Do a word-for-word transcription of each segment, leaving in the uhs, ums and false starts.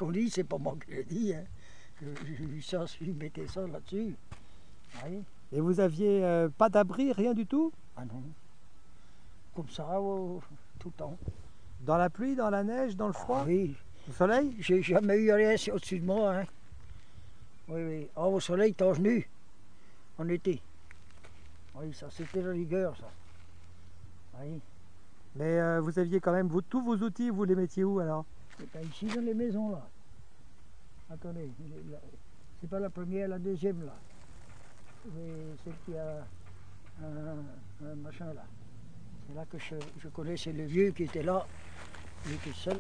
qu'on dit, c'est pas moi qui l'ai dit. Hein. J'ai vu ça, je mettais ça là-dessus. Oui. Et vous aviez euh, pas d'abri, rien du tout? Ah non. Comme ça, oh, tout le temps. Dans la pluie, dans la neige, dans le froid? Ah, oui. Au soleil? J'ai jamais eu rien au-dessus de moi. Hein. Oui, oui. Ah, au soleil, torse nu. En été. Oui, ça, c'était la rigueur, ça. Oui. Mais euh, vous aviez quand même vous, tous vos outils, vous les mettiez où alors? Ben, ici, dans les maisons, là. Attendez, c'est pas la première, la deuxième, là. Celle qui a un, un machin, là. C'est là que je, je connais, c'est le vieux qui était là. Il était seul.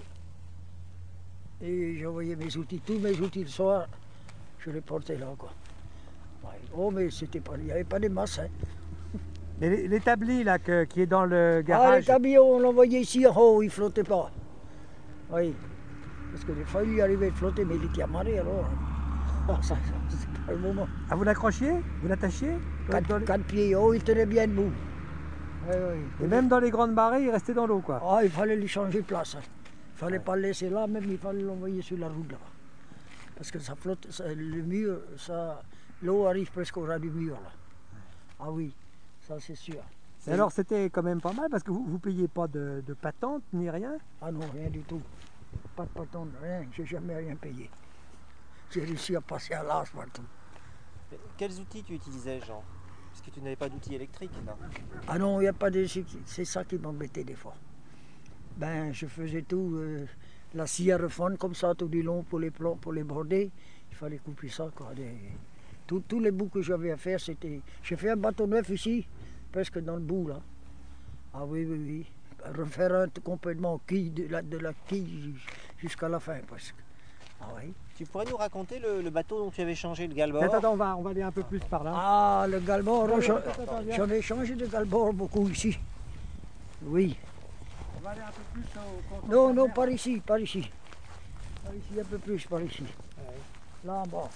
Et j'envoyais mes outils, tous mes outils le soir, je les portais là, quoi. Ouais. Oh, mais c'était pas, il n'y avait pas de masse, hein. Et l'établi là que, qui est dans le garage. Ah, l'établi, on l'envoyait ici en haut, il ne flottait pas. Oui. Parce que des fois, il y arrivait de flotter, mais il était amarré alors. Ah, ça, ça c'est pas le moment. Ah, vous l'accrochiez? Vous l'attachiez? Quatre, les... quatre pieds, oh, il tenait bien debout. Oui, oui. Et même dans les grandes marées, il restait dans l'eau, quoi. Ah, il fallait lui changer de place. Hein. Il fallait ouais. pas le laisser là, même il fallait l'envoyer sur la route là. Parce que ça flotte, ça, le mur, ça, l'eau arrive presque au ras du mur là. Ah oui, ça c'est sûr. Et alors c'était quand même pas mal parce que vous ne payiez pas de, de patente ni rien? Ah non, rien du tout. Pas de patente, rien. J'ai jamais rien payé. J'ai réussi à passer à l'âge partout. Mais quels outils tu utilisais, Jean? Parce que tu n'avais pas d'outils électriques, non? Ah non, il n'y a pas de... C'est ça qui m'embêtait des fois. Ben, je faisais tout, euh, la scie à refondre comme ça, tout du long pour les plans, pour les border. Il fallait couper ça, quoi. Des... Tous, tous les bouts que j'avais à faire, c'était... J'ai fait un bateau neuf ici, presque dans le bout, là. Ah oui, oui, oui. Refaire un complètement quille, de la, de la quille jusqu'à la fin, presque. Ah oui. Tu pourrais nous raconter le, le bateau dont tu avais changé le galbord? Attends, attends, on va, on va aller un peu plus par là. Ah, le galbord, j'en ai changé de galbord beaucoup ici. Oui. On va aller un peu plus au... Non, non, par ici, par ici. Par ici, un peu plus, par ici. Ouais. Là en bas.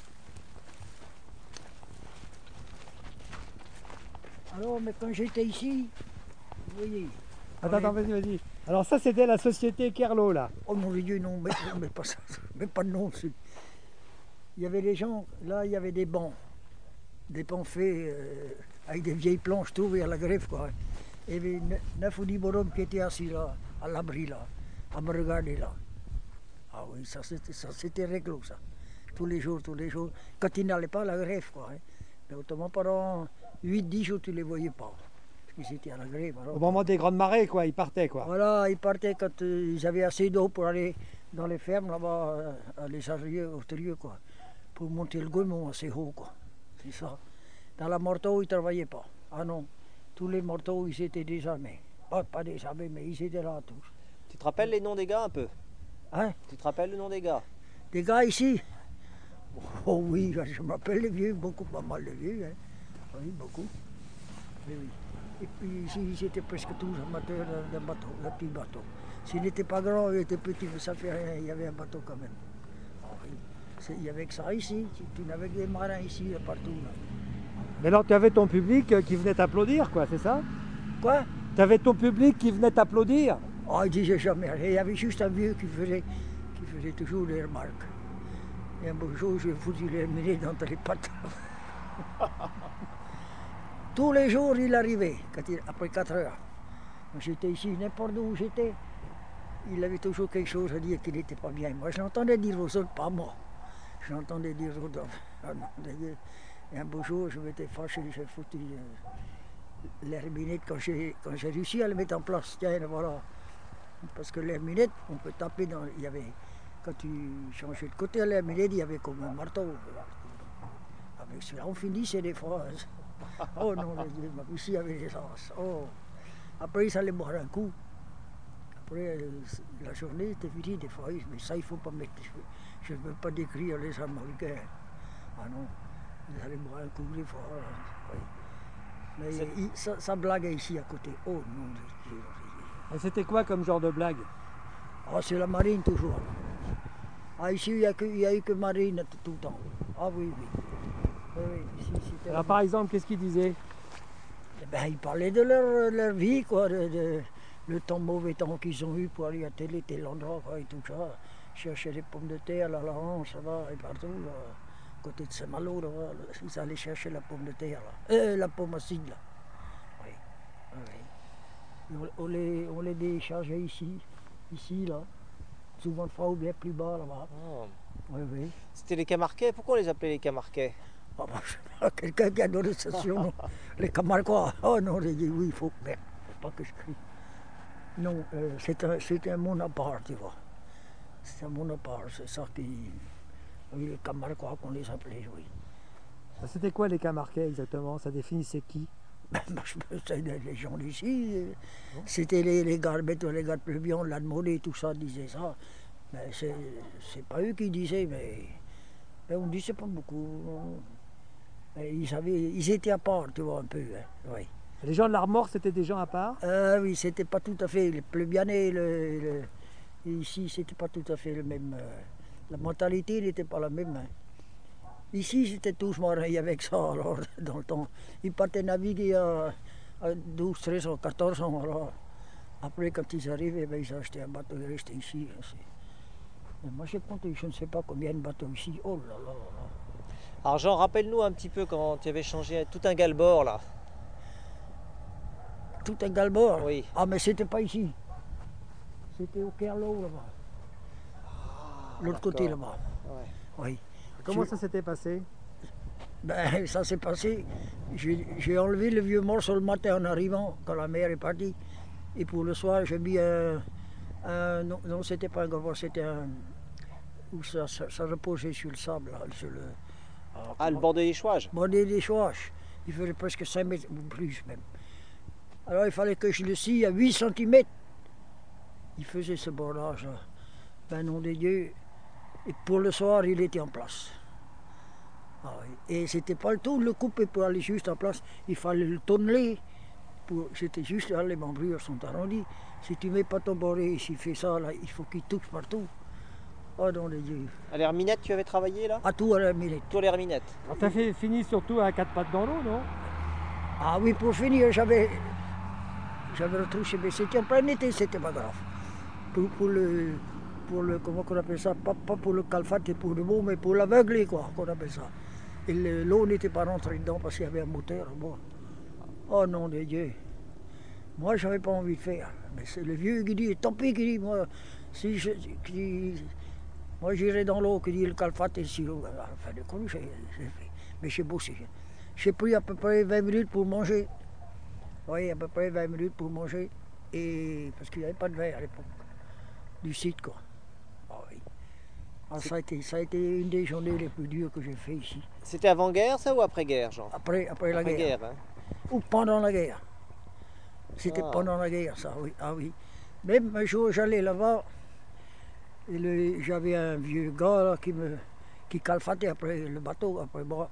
Alors, mais quand j'étais ici, vous voyez... Attends, attends, vas-y, vas-y. Alors ça, c'était la société Kerlo, là. Oh mon Dieu, non, mais, mais pas ça, mais pas de nom. Il y avait des gens, là, il y avait des bancs. Des bancs faits euh, avec des vieilles planches trouvées à la greffe, quoi. Il y avait neuf ou dix bonhommes qui étaient assis là, à l'abri, là, à me regarder, là. Ah oui, ça c'était réglo, ça. Tous les jours, tous les jours. Quand ils n'allaient pas à la greffe, quoi. Hein. Mais autrement, pendant huit dix jours, tu ne les voyais pas. Parce qu'ils étaient à la greffe. Alors, au moment des grandes marées, quoi, ils partaient, quoi. Voilà, ils partaient quand euh, ils avaient assez d'eau pour aller dans les fermes, là-bas, euh, à les charriers au quoi. Pour monter le goémon assez haut, quoi. C'est ça. Dans la morteau, ils ne travaillaient pas. Ah non. Tous les morteaux, ils étaient désarmés. Pas, pas désarmés, mais ils étaient là tous. Tu te rappelles les noms des gars un peu? Hein? Tu te rappelles le nom des gars? Des gars ici? Oh oui, je me rappelle les vieux, beaucoup, pas mal de vieux. Hein. Oui, beaucoup. Oui, oui. Et puis ici, ils étaient presque tous amateurs d'un bateau, d'un petit bateau. S'il n'était pas grand, il était petit, mais ça fait rien, il y avait un bateau quand même. Oh, oui. Il y avait que ça ici, tu n'avais que des marins ici, partout. Là. Mais alors tu avais ton public qui venait t'applaudir, quoi, c'est ça? Quoi? Tu avais ton public qui venait t'applaudir? Oh, il disait jamais rien. Il y avait juste un vieux qui faisait, qui faisait toujours des remarques. Et un beau jour, je foutu les miner dans les pattes. Tous les jours, il arrivait, quand il, après quatre heures. J'étais ici, n'importe où j'étais, il avait toujours quelque chose à dire qui n'était pas bien. Moi, je l'entendais dire aux autres, pas moi. Je l'entendais dire aux autres. Et un beau jour, je m'étais fâché, j'ai foutu euh, l'herminette quand j'ai réussi à le mettre en place. Tiens, voilà. Parce que l'herminette, on peut taper dans... Il y avait, quand tu changeais de côté à l'herminette, il y avait comme un marteau. Avec cela, on finissait des fois. Oh non, ici il y avait des as. Oh. Après, il allait boire un coup. Après, la journée était finie des fois. Mais ça, il ne faut pas mettre. Je ne veux pas décrire les Américains. Ah non. Ils allaient boire un coup des fois. Oui. Mais il, ça, ça blaguait ici à côté. Oh non. Et c'était quoi comme genre de blague? Ah, c'est la marine toujours. Ah, ici, il n'y a, a eu que marine tout le temps. Ah oui, oui. Oui, oui, ici, alors par exemple, qu'est-ce qu'ils disaient? Eh ben, ils parlaient de leur, leur vie, quoi, de, de, le temps mauvais temps qu'ils ont eu pour aller à tel et tel endroit, quoi, et tout ça. cherchaient les pommes de terre, là, là, ça va, et partout, là, à côté de Saint-Malo, là, ils allaient chercher la pomme de terre, là. Euh, la pomme acide, là. Oui, oui. On, on, les, on les déchargeait ici, ici, là. Souvent, fois ou bien plus bas, là-bas. Oh. Oui, oui. C'était les Camarquais. Pourquoi on les appelait les Camarquais? Ah bah, je sais pas, quelqu'un qui a donné ce surnom. Les Camarquois. Oh non, j'ai dit oui, il faut. Merde, faut pas que je crie. Non, euh, c'est un, c'est un monde à part, tu vois. C'est un monde à part, c'est ça qui. Oui, les Camarquois qu'on les appelait, oui. C'était quoi les Camarquais exactement? Ça définissait qui? Ben, moi, je me sais, les gens d'ici, c'était les, les gars, les gars de Pleubion, la Monnaie, tout ça disaient ça. Mais c'est, c'est pas eux qui disaient, mais, mais on disait pas beaucoup. Mais ils, avaient, ils étaient à part, tu vois, un peu. Hein, oui. Les gens de l'Armor, c'était des gens à part? Euh, oui, c'était pas tout à fait. Le Pleubianais, le, le, ici, c'était pas tout à fait le même. Euh, la mentalité n'était pas la même. Hein. Ici, c'était tous mariés avec ça, alors, dans le temps. Ils partaient naviguer à, à douze, treize ans, quatorze ans, alors. Après, quand ils arrivaient, ben, ils achetaient un bateau, ils restaient ici. Mais moi, j'ai compté, je ne sais pas combien de bateaux ici. Oh là là là là. Alors Jean, rappelle-nous un petit peu quand tu avais changé tout un galbord là. Tout un galbord? Oui. Ah, mais c'était pas ici. C'était au Kerlo, là-bas. Ah, L'autre côté, là-bas. Ouais. Oui. Comment Tu... ça s'était passé? Ben, ça s'est passé. J'ai, j'ai enlevé le vieux morceau le matin en arrivant, quand la mer est partie. Et pour le soir, j'ai mis un. un non, non c'était pas un galbord, c'était un. Où ça, ça, ça reposait sur le sable, là, sur le. Ah, ah le bord de l'échouage. Bord de l'échouage. Il faisait presque cinq mètres, ou plus même. Alors il fallait que je le scie à huit centimètres. Il faisait ce bordage-là. Ben nom de Dieu. Et pour le soir, il était en place. Ah oui. Et c'était pas le tout de le couper pour aller juste en place. Il fallait le tonneler. Pour... C'était juste là, les membrures sont arrondies. Si tu mets pas ton boré et s'il fait ça, là, il faut qu'il touche partout. Oh nom de Dieu. À l'Herminette, tu avais travaillé là? À tout à l'Herminette. Tout à l'Herminette. Tu as fait fini surtout à quatre pattes dans l'eau, non? Ah oui, pour finir, j'avais. J'avais retrouvé, mais c'était en plein été, c'était pas grave. Pour, pour le. Pour le. Comment on appelle ça? Pas, pas pour le calfat et pour le mot, mais pour l'aveugler, quoi, qu'on appelle ça. Et le, l'eau n'était pas rentrée dedans parce qu'il y avait un moteur. Bon. Oh nom de Dieu. Moi, j'avais pas envie de faire. Mais c'est le vieux qui dit, tant pis, qui dit, moi, si je. Qui, moi, j'irai dans l'eau, qui dit le calfat et le sirop. Enfin, de quoi, j'ai fait. Mais j'ai bossé. J'ai pris à peu près vingt minutes pour manger. Oui, à peu près vingt minutes pour manger. Et parce qu'il n'y avait pas de verre à l'époque. Du site, quoi. Ah oui. Ah, ça, a été, ça a été une des journées les plus dures que j'ai fait ici. C'était avant-guerre, ça, ou après-guerre, Jean? Après, après la après guerre. guerre hein. Ou pendant la guerre. C'était Ah. pendant la guerre, ça, oui. Ah oui. Même un jour, j'allais là-bas. Et le, j'avais un vieux gars là, qui me qui calfatait après le bateau, après moi.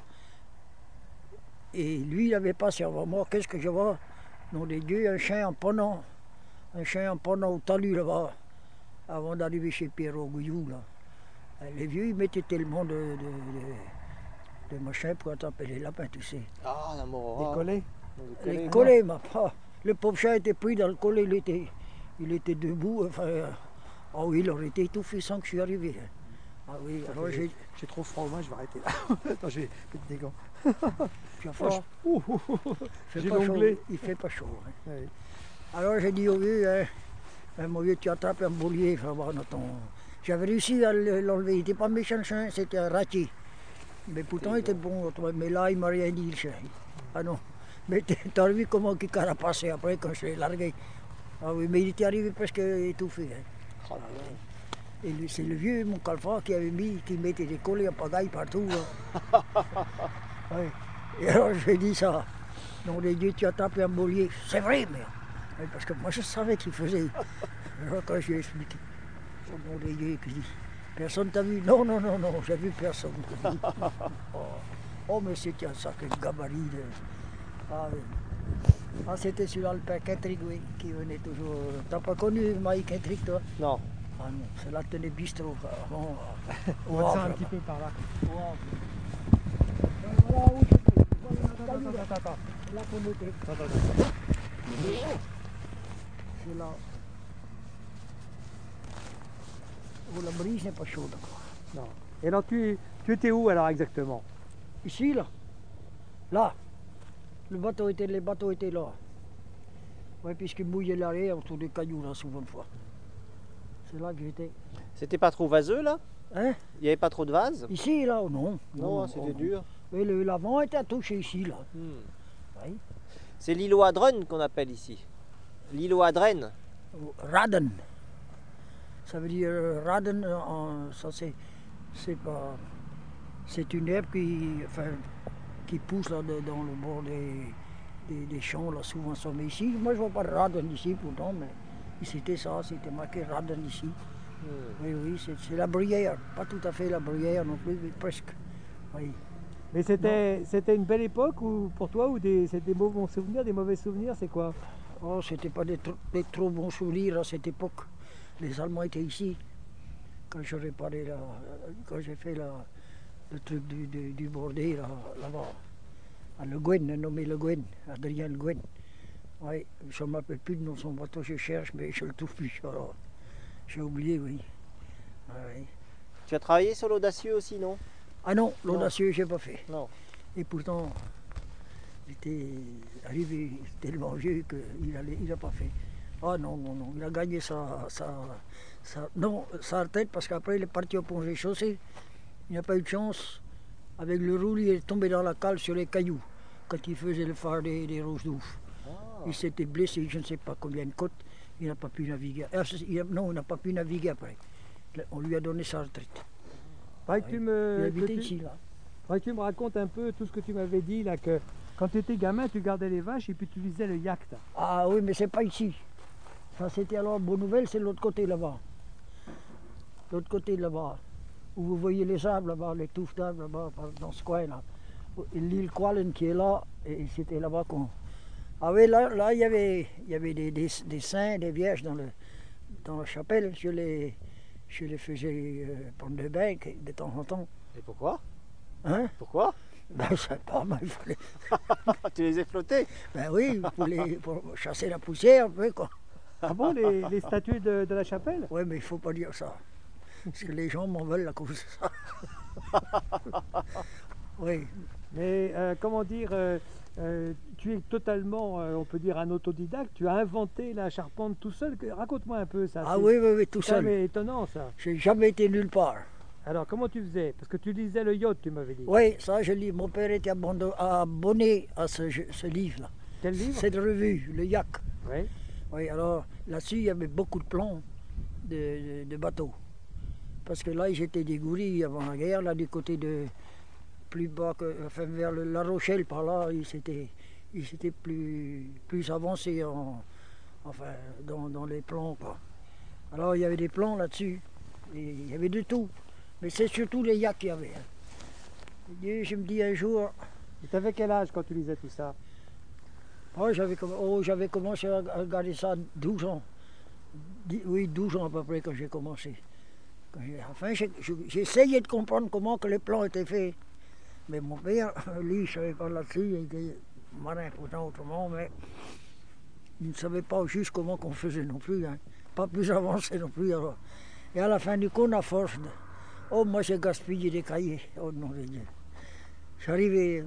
Et lui, il n'avait pas servi. Moi, qu'est-ce que je vois? Nom de Dieu, un chien en pendant. Un chien en pendant au talus là-bas. Avant d'arriver chez Pierrot Gouillou, là. Les vieux, ils mettaient tellement de, de, de, de machins pour attraper les lapins, tu sais. Ah, l'amour. Des collets? Les collets, ma pas. Le pauvre chien était pris dans le collet, il était, il était debout. Enfin, euh, oh oui, il aurait été étouffé sans que je suis arrivé. Ah oui, alors j'ai. J'ai trop froid, moi je vais arrêter là. Attends, je vais mettre des gants. Tu as froid? Ouh, ouh, ouh. Il fait J'ai pas chaud. jonglé. Il fait pas chaud. Hein. Oui. Alors j'ai dit au vieux, hein, hein, mon vieux, tu attrapes un boulier, il faut avoir dans ton. J'avais réussi à l'enlever. Il n'était pas méchant le chien, c'était un ratier. Mais pourtant il était bon. Mais là, il m'a rien dit le chien. Ah non. Mais t'as vu comment il carapaçait après quand je l'ai largué. Ah oui, mais il était arrivé presque étouffé. Hein. Oh, Et lui, c'est le vieux, mon calfat, qui avait mis, qui mettait des collets en pagaille partout. Hein. Oui. Et alors je lui ai dit ça. Non, les dieux, tu as tapé un boulier. C'est vrai, mais. Oui, parce que moi je savais qu'il faisait. Alors quand je lui ai expliqué. Oh non, les dieux, que je dis. Personne t'a vu? Non, non, non, non, j'ai vu personne. oh. oh, mais c'était un sacré gabarit. De... Ah, oui. ah c'était sur l'Alpin Quintric, oui, qui venait toujours. T'as pas connu Maï Quintric, toi? non. Ah non, c'est là tenait bistrot. Avant, On va ça un petit peu par là. Voilà où je suis. Attends, attends, attends, attends. Là qu'on était. Attends, attends. C'est là. Oh, la brise n'est pas chaude encore. Non. Et alors tu, tu étais où alors exactement? Ici, là. Là. Le bateau était, les bateaux étaient là. Oui, puisqu'ils mouillaient l'arrière autour des cailloux, là, souvent de fois. C'est là que j'étais. C'était pas trop vaseux là? Hein? Il n'y avait pas trop de vases? Ici, là, oh, non. Non, oh, c'était non. dur. Oui, le- l'avant était attouché ici, là. Hmm. Oui. C'est l'îlot Adren qu'on appelle ici. L'îlot Adren. Raden. Ça veut dire euh, Raden, en, ça c'est, c'est pas, c'est une herbe qui, enfin, qui pousse là de- dans le bord des, des, des champs là, souvent ça. Mais ici, moi je vois pas de Raden ici pourtant, mais c'était ça, c'était marqué Raden ici. Hmm. Oui, oui, c'est, c'est la bruyère, pas tout à fait la bruyère non plus, mais presque. Oui. Mais c'était c'était une belle époque ou pour toi ou des, c'est des bons souvenirs, des mauvais souvenirs, c'est quoi? Oh, c'était pas des, tr- des trop bons souvenirs à cette époque. Les Allemands étaient ici. Quand je réparais là, quand j'ai fait la, le truc du, du, du bordé là, là-bas, à Le Guen, nommé Le Guen, Adrien Le Guen. Oui, je ne m'appelle plus de nom de son bateau, je cherche, mais je ne le trouve plus. Alors, j'ai oublié, oui. Ah, oui. Tu as travaillé sur l'audacieux aussi, non? Ah non, l'audacieux, je n'ai pas fait. Non. Et pourtant, il était arrivé tellement vieux qu'il n'a il a pas fait. Ah non, non, non, il a gagné sa, sa, sa, non, sa retraite parce qu'après il est parti au pont des chaussées. Il n'a pas eu de chance. Avec le roule, il est tombé dans la cale sur les cailloux quand il faisait le phare des, des Roses d'Ouf. Ah. Il s'était blessé, je ne sais pas combien de côtes. Il n'a pas pu naviguer. Ah, il a, non, il n'a pas pu naviguer après. On lui a donné sa retraite. Faudrait que Oui. tu me, Il que habitait tu- ici, là. faudrait que tu me racontes un peu tout ce que tu m'avais dit là, que quand tu étais gamin, tu gardais les vaches et puis tu lisais le yacht. Ah oui, mais c'est pas ici. Ça c'était alors Bonne Nouvelle, c'est l'autre côté là-bas. L'autre côté là-bas. Où vous voyez les arbres là-bas, les touffes d'arbres là-bas, par- dans ce coin-là. Et l'île Qualen qui est là, et c'était là-bas qu'on. Ah oui, là, là il y avait, il y avait des, des, des saints, des vierges dans, le, dans la chapelle. Je les, je les faisais euh, prendre de bain de temps en temps. Et pourquoi? Hein? Pourquoi? Ben, je sais pas, mais il fallait. Tu les as flottés? Ben oui, pour, les, pour chasser la poussière un peu, quoi. Ah bon, les, les statues de, de la chapelle? Oui, mais il ne faut pas dire ça. Parce que les gens m'en veulent à cause de ça. Oui. Mais euh, comment dire, euh, euh, tu es totalement, euh, on peut dire, un autodidacte. Tu as inventé la charpente tout seul. Que- Raconte-moi un peu ça. Ah c'est- oui, oui, oui, tout c'est quand seul. même étonnant ça. J'ai jamais été nulle part. Alors comment tu faisais? Parce que tu lisais le yacht, tu m'avais dit. Oui, ça je lis. Mon père était abonné, abonné à ce, ce livre-là. Quel livre? Cette revue, le Yak. Oui. Oui, alors là-dessus, il y avait beaucoup de plans de, de, de bateaux. Parce que là, j'étais dégourdi avant la guerre, là, du côté de plus bas, que, enfin vers le- La Rochelle, par là, il s'était il s'était plus, plus avancé en, enfin, dans, dans les plans, quoi. Alors, il y avait des plans là-dessus, et il y avait de tout. Mais c'est surtout les yaks qu'il y avait. hein. Et je me dis un jour, Et tu avais quel âge quand tu lisais tout ça? oh, j'avais comm- oh, j'avais commencé à à regarder ça à douze ans. Dix- Oui, douze ans à peu près quand j'ai commencé. Quand j'ai- Enfin, j'ai- j'ai j'ai essayé de comprendre comment que les plans étaient faits. Mais mon père, lui, il ne savait pas là-dessus, il était marin pourtant autrement, mais il ne savait pas juste comment qu'on faisait non plus. hein. Pas plus avancé non plus. Alors. Et à la fin du compte, à force de... Oh, moi j'ai gaspillé des cahiers. Oh non, de Dieu. J'arrivais...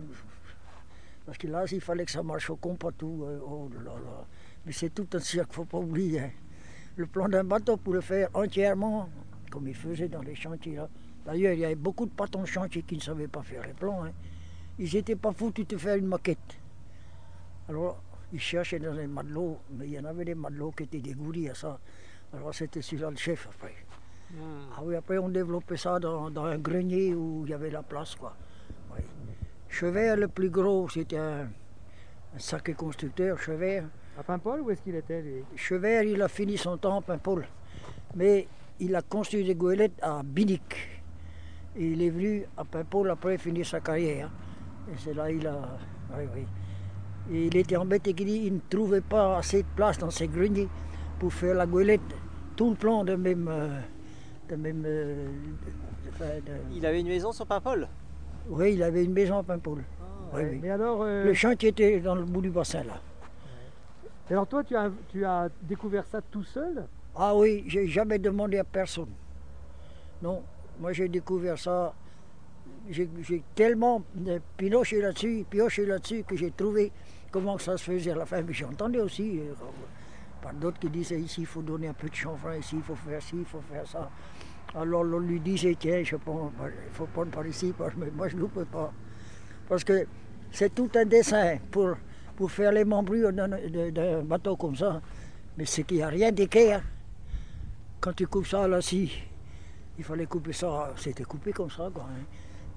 Parce que là, il fallait que ça marche au compas tout. euh, Oh là là. Mais c'est tout un cirque, il ne faut pas oublier. hein. Le plan d'un bateau pour le faire entièrement, comme ils faisaient dans les chantiers là. D'ailleurs, il y avait beaucoup de patrons de chantier qui ne savaient pas faire les plans. hein. Ils n'étaient pas foutus de faire une maquette. Alors, ils cherchaient dans les matelots, mais il y en avait des matelots qui étaient dégourdis à ça. Alors, c'était celui-là le chef après. Ah oui, après, on développait ça dans, dans un grenier où il y avait la place, quoi. Oui. Chevert, le plus gros, c'était un, un sacré constructeur, Chevert. À Paimpol, où est-ce qu'il était lui? Chevert, il a fini son temps à Paimpol. Mais il a construit des goélettes à Binic. Et il est venu à Paimpol après finir sa carrière. Et c'est là qu'il a. Oui, oui. Et il était embêté qu'il ne trouvait pas assez de place dans ses greniers pour faire la goélette. Tout le plan de même. euh, de même euh, de- enfin, de- Il avait une maison sur Paimpol? Oui, il avait une maison à Paimpol. Oui, oui. Mais alors, euh, Le chantier était dans le bout du bassin là. et alors toi, tu as, tu as découvert ça tout seul? Ah oui, j'ai jamais demandé à personne. Non, moi j'ai découvert ça. J'ai j'ai tellement pinoché là-dessus, pioché là-dessus que j'ai trouvé comment ça se faisait à la fin. Mais j'entendais aussi euh, par d'autres qui disaient ici il faut donner un peu de chanvre, ici il faut faire ci, il faut faire ça. Alors on lui disait tiens, je prends, il faut prendre par ici, mais moi je ne le peux pas. Parce que c'est tout un dessin pour, pour faire les membrures d'un, d'un bateau comme ça. Mais c'est qu'il n'y a rien d'équerre. Quand tu coupes ça là, si, il fallait couper ça, c'était coupé comme ça, quoi. Hein.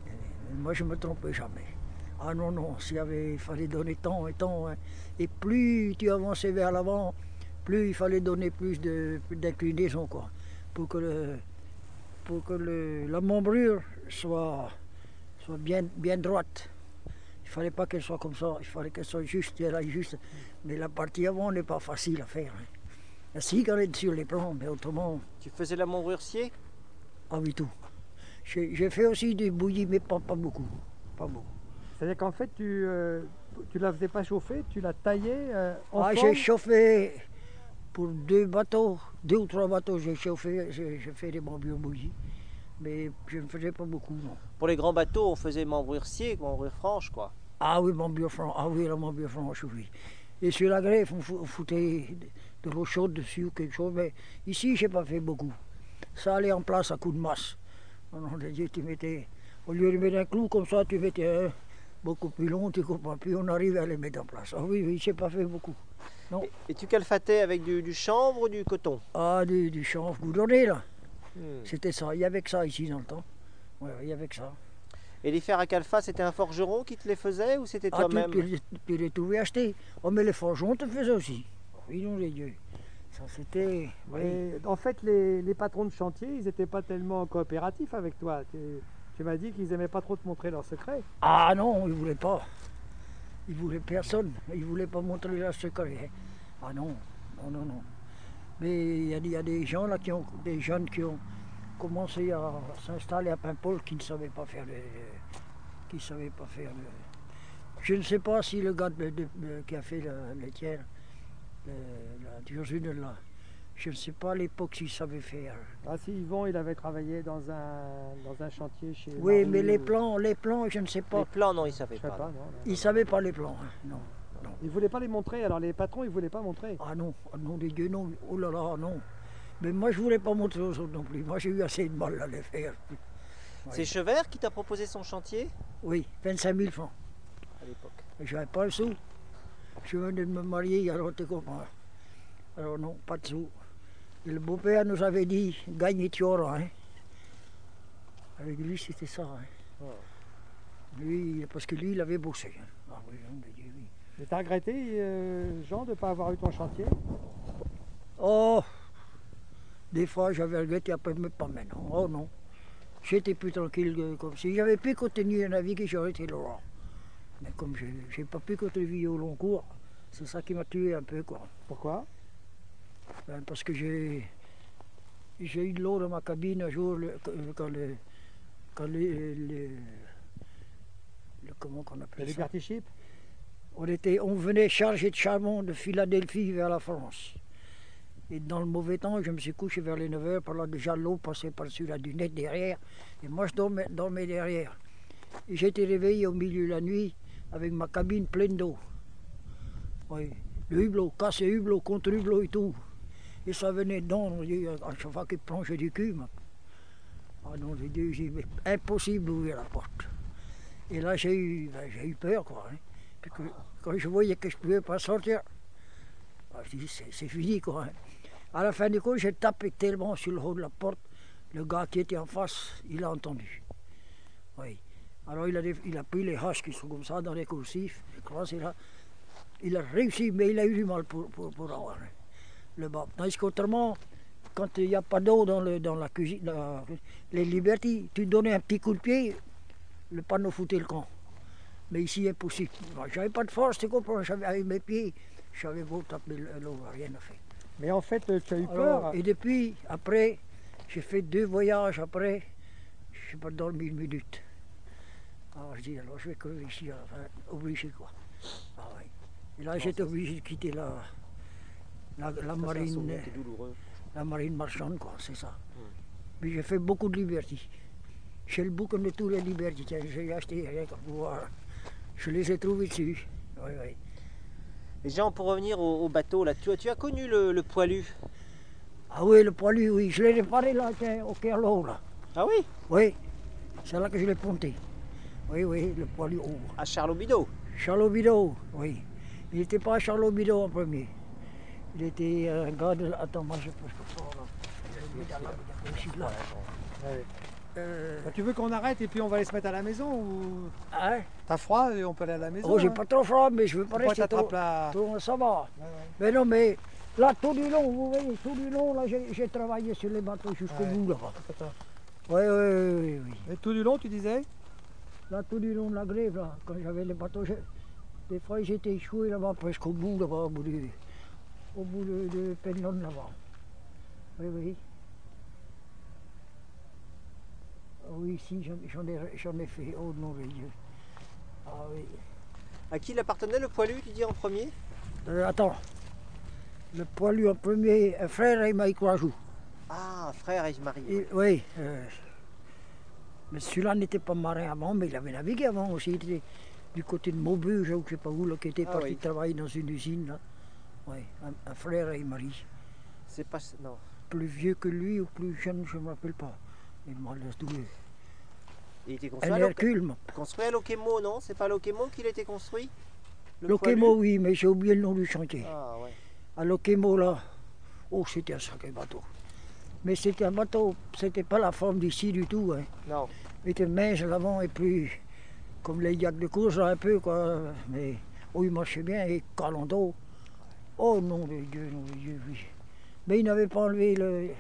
Et moi, je ne me trompais jamais. Ah non, non, s'il y avait, il fallait donner tant et tant. Hein. Et plus tu avançais vers l'avant, plus il fallait donner plus de, d'inclinaison, quoi. Pour que, le, pour que le, la membrure soit, soit bien, bien droite. Il ne fallait pas qu'elle soit comme ça, il fallait qu'elle soit juste, elle aille juste. Mais la partie avant n'est pas facile à faire. Hein. Si, quand on est sur les plans, mais autrement. Tu faisais la membrure sciée? Ah oui, tout. J'ai, j'ai fait aussi des bouillies, mais pas, pas beaucoup. Pas beaucoup. C'est-à-dire qu'en fait, tu ne tu la faisais pas chauffer, tu la taillais euh, en Ah, forme. j'ai chauffé pour deux bateaux, deux ou trois bateaux, j'ai chauffé, j'ai, j'ai fait des membrures bouillies. Mais je ne faisais pas beaucoup, non. Pour les grands bateaux, on faisait membrure sciée, membrure franche, quoi. Ah oui, membrure franche, ah oui, la membrure franche, oui. Et sur la greffe, on foutait de l'eau chaude dessus ou quelque chose, mais ici, je n'ai pas fait beaucoup. Ça allait en place à coup de masse. Au nom de Dieu, tu mettais, au lieu de mettre un clou comme ça, tu mettais un beaucoup plus long, tu comprends, puis on arrivait à les mettre en place. Ah oui, oui, je n'ai pas fait beaucoup. Non. Et, et tu calfatais avec du, du chanvre ou du coton? Ah, du, du chanvre goudronné, là. Hmm. C'était ça, il y avait que ça ici dans le temps. Ouais, il y avait que ça. Et les fers à calfa, c'était un forgeron qui te les faisait ou c'était Ah, toi-même? tu, tu, tu les pouvais acheter. Oh, mais les forgerons te faisaient aussi. Oui, non, les dieux. Ça, c'était... Oui. Et en fait, les, les patrons de chantier, ils n'étaient pas tellement coopératifs avec toi. Tu, tu m'as dit qu'ils n'aimaient pas trop te montrer leurs secrets. Ah non, ils ne voulaient pas. Ils ne voulaient personne. Ils ne voulaient pas montrer leurs secrets. Ah non, non, non, non. Mais il y, y a des gens là, qui ont, des jeunes qui ont commencé à s'installer à Paimpol qui ne savaient pas faire le... qui ne savaient pas faire le... Je ne sais pas si le gars de, de, de, qui a fait le, le tiers, le, la Diosune là, je ne sais pas à l'époque s'il savait faire. Ah si, Yvon, il avait travaillé dans un, dans un chantier chez... Oui, Marie, mais les ou... plans, les plans, je ne sais pas. Les plans, non, ils ne savaient Je sais pas. pas, non, non, Ils ne non. savaient pas les plans, hein. Non. non. Ils ne voulaient pas les montrer, alors les patrons, ils ne voulaient pas montrer. Ah non, ah non, des dieux, non. Oh là là, non. Mais moi, je ne voulais pas montrer aux autres non plus. Moi, j'ai eu assez de mal à les faire. Oui. C'est Chevert qui t'a proposé son chantier Oui, vingt-cinq mille francs. à l'époque? Je n'avais pas le sou. Je venais de me marier, alors tu comprends. Alors non, pas de sous. Et le beau-père nous avait dit, gagne tu auras. Hein. Avec lui, c'était ça. Hein. Oh. Lui, parce que lui, il avait bossé. Hein. Ah oui, on a dit oui. Et t'as regretté, euh, Jean, de ne pas avoir eu ton chantier? Oh, des fois, j'avais regretté, après, mais pas maintenant. Oh non. J'étais plus tranquille que, comme si j'avais pu continuer à naviguer, j'aurais été Laurent. Mais comme je n'ai pas pu continuer au long cours, c'est ça qui m'a tué un peu, quoi. Pourquoi? Ben, parce que j'ai j'ai eu de l'eau dans ma cabine un jour le, quand le quand les, les, le comment qu'on appelle Les ça Liberty Ship? on était on venait charger de charbon de Philadelphie vers la France. Et dans le mauvais temps, je me suis couché vers les neuf heures, par là déjà l'eau passait par-dessus la dunette derrière, et moi je dormais, dormais derrière. Et j'ai été réveillé au milieu de la nuit avec ma cabine pleine d'eau. Oui. Le hublot, cassé hublot contre hublot et tout. Et ça venait dedans, à chaque fois qu'il plongeait du cul. Ah non, j'ai dit, j'ai dit, impossible d'ouvrir la porte. Et là, j'ai eu, ben, j'ai eu peur, quoi. Hein. Puis que, quand je voyais que je ne pouvais pas sortir, ben, je dis, c'est, c'est fini, quoi. Hein. À la fin du coup, j'ai tapé tellement sur le haut de la porte, le gars qui était en face, il a entendu. Oui. Alors il a, il a pris les haches qui sont comme ça dans les coursifs, croisé là. Il a réussi, mais il a eu du mal pour, pour, pour avoir hein, le bas. Tandis qu'autrement, quand il n'y a pas d'eau dans, le, dans la cuisine, la, les Liberty, tu donnais un petit coup de pied, le panneau foutait le camp. Mais ici, impossible. J'avais pas de force, tu comprends, j'avais avec mes pieds, j'avais beau taper l'eau, rien à faire. Mais en fait, tu as eu Alors, peur. et depuis, après, j'ai fait deux voyages après, je n'ai pas dormi une minute. Alors je dis, alors je vais crever ici, enfin, obligé quoi. Ah, ouais. Et là, j'étais obligé de quitter la, la, la marine, C'est douloureux. la marine marchande, quoi, c'est ça. Mais j'ai fait beaucoup de Liberty. J'ai le bouquin de tous les Liberty. Tiens, j'ai acheté rien qu'à pouvoir. Je les ai trouvés dessus. Oui, oui. Et Jean, pour revenir au, au bateau, là, tu, as- tu as connu le, le poilu? Ah oui, le poilu, oui. Je l'ai réparé là, tiens, au Kerlo, là. Ah oui? Oui, c'est là que je l'ai ponté. Oui, oui, le poilu haut. À Charlot-Bideau. Charlot-Bideau, oui. Il n'était pas à Charlot-Bideau en premier. Il était euh, un gars de... Attends, moi je peux pas là. Il est là, il est ici, là. Ouais. Euh, Bah, tu veux qu'on arrête et puis on va aller se mettre à la maison ou hein? t'as froid et on peut aller à la maison? Oh, j'ai hein. pas trop froid, mais je veux pas Pourquoi rester trop, t'attrapes la... trop... Ça va. Ouais, ouais. Mais non, mais là, tout du long, vous voyez, tout du long, là, j'ai j'ai travaillé sur les bateaux jusqu'au Ouais. bout, là-bas. Attends. Oui, oui, oui, oui. Et tout du long, tu disais? Là, tout du long de la grève, là, quand j'avais les bateaux, j'ai- des fois, j'étais échoué là-bas, presque au bout, là-bas, au bout de, au bout de, de Penlon, là-bas. Oui, oui. Ah oui, si, j'en j'en ai, j'en ai fait, oh non, les Dieu. Ah oui. À qui il appartenait le poilu, tu dis en premier? Euh, attends, le poilu en premier, un frère et Mike Rajou. Ah, frère et mari. Et- Oui, euh, mais celui-là n'était pas marin avant, mais il avait navigué avant aussi. Il était du côté de Maubeuge, ou je ne sais pas où, là, qui était Ah parti oui. travailler dans une usine. Là. Oui, un, un frère et mari. C'est pas... Non. Plus vieux que lui ou plus jeune, je ne me rappelle pas. Il m'a laissé doué. Il était construit Un à, Lo- Hercule, moi. construit à Lokemo, non? C'est pas à Lokemo qu'il a été construit? Le Lokemo, poilu oui, mais j'ai oublié le nom du chantier. Ah ouais. À Lokemo, là, oh, c'était un sacré bateau. Mais c'était un bateau, c'était pas la forme d'ici du tout. Hein. Non. Il était mince l'avant et plus comme les yachts de course, là, un peu, quoi. Mais oh, il marchait bien, et Calando. Oh non, de Dieu, non, de Dieu, oui. Mais il n'avait pas enlevé le.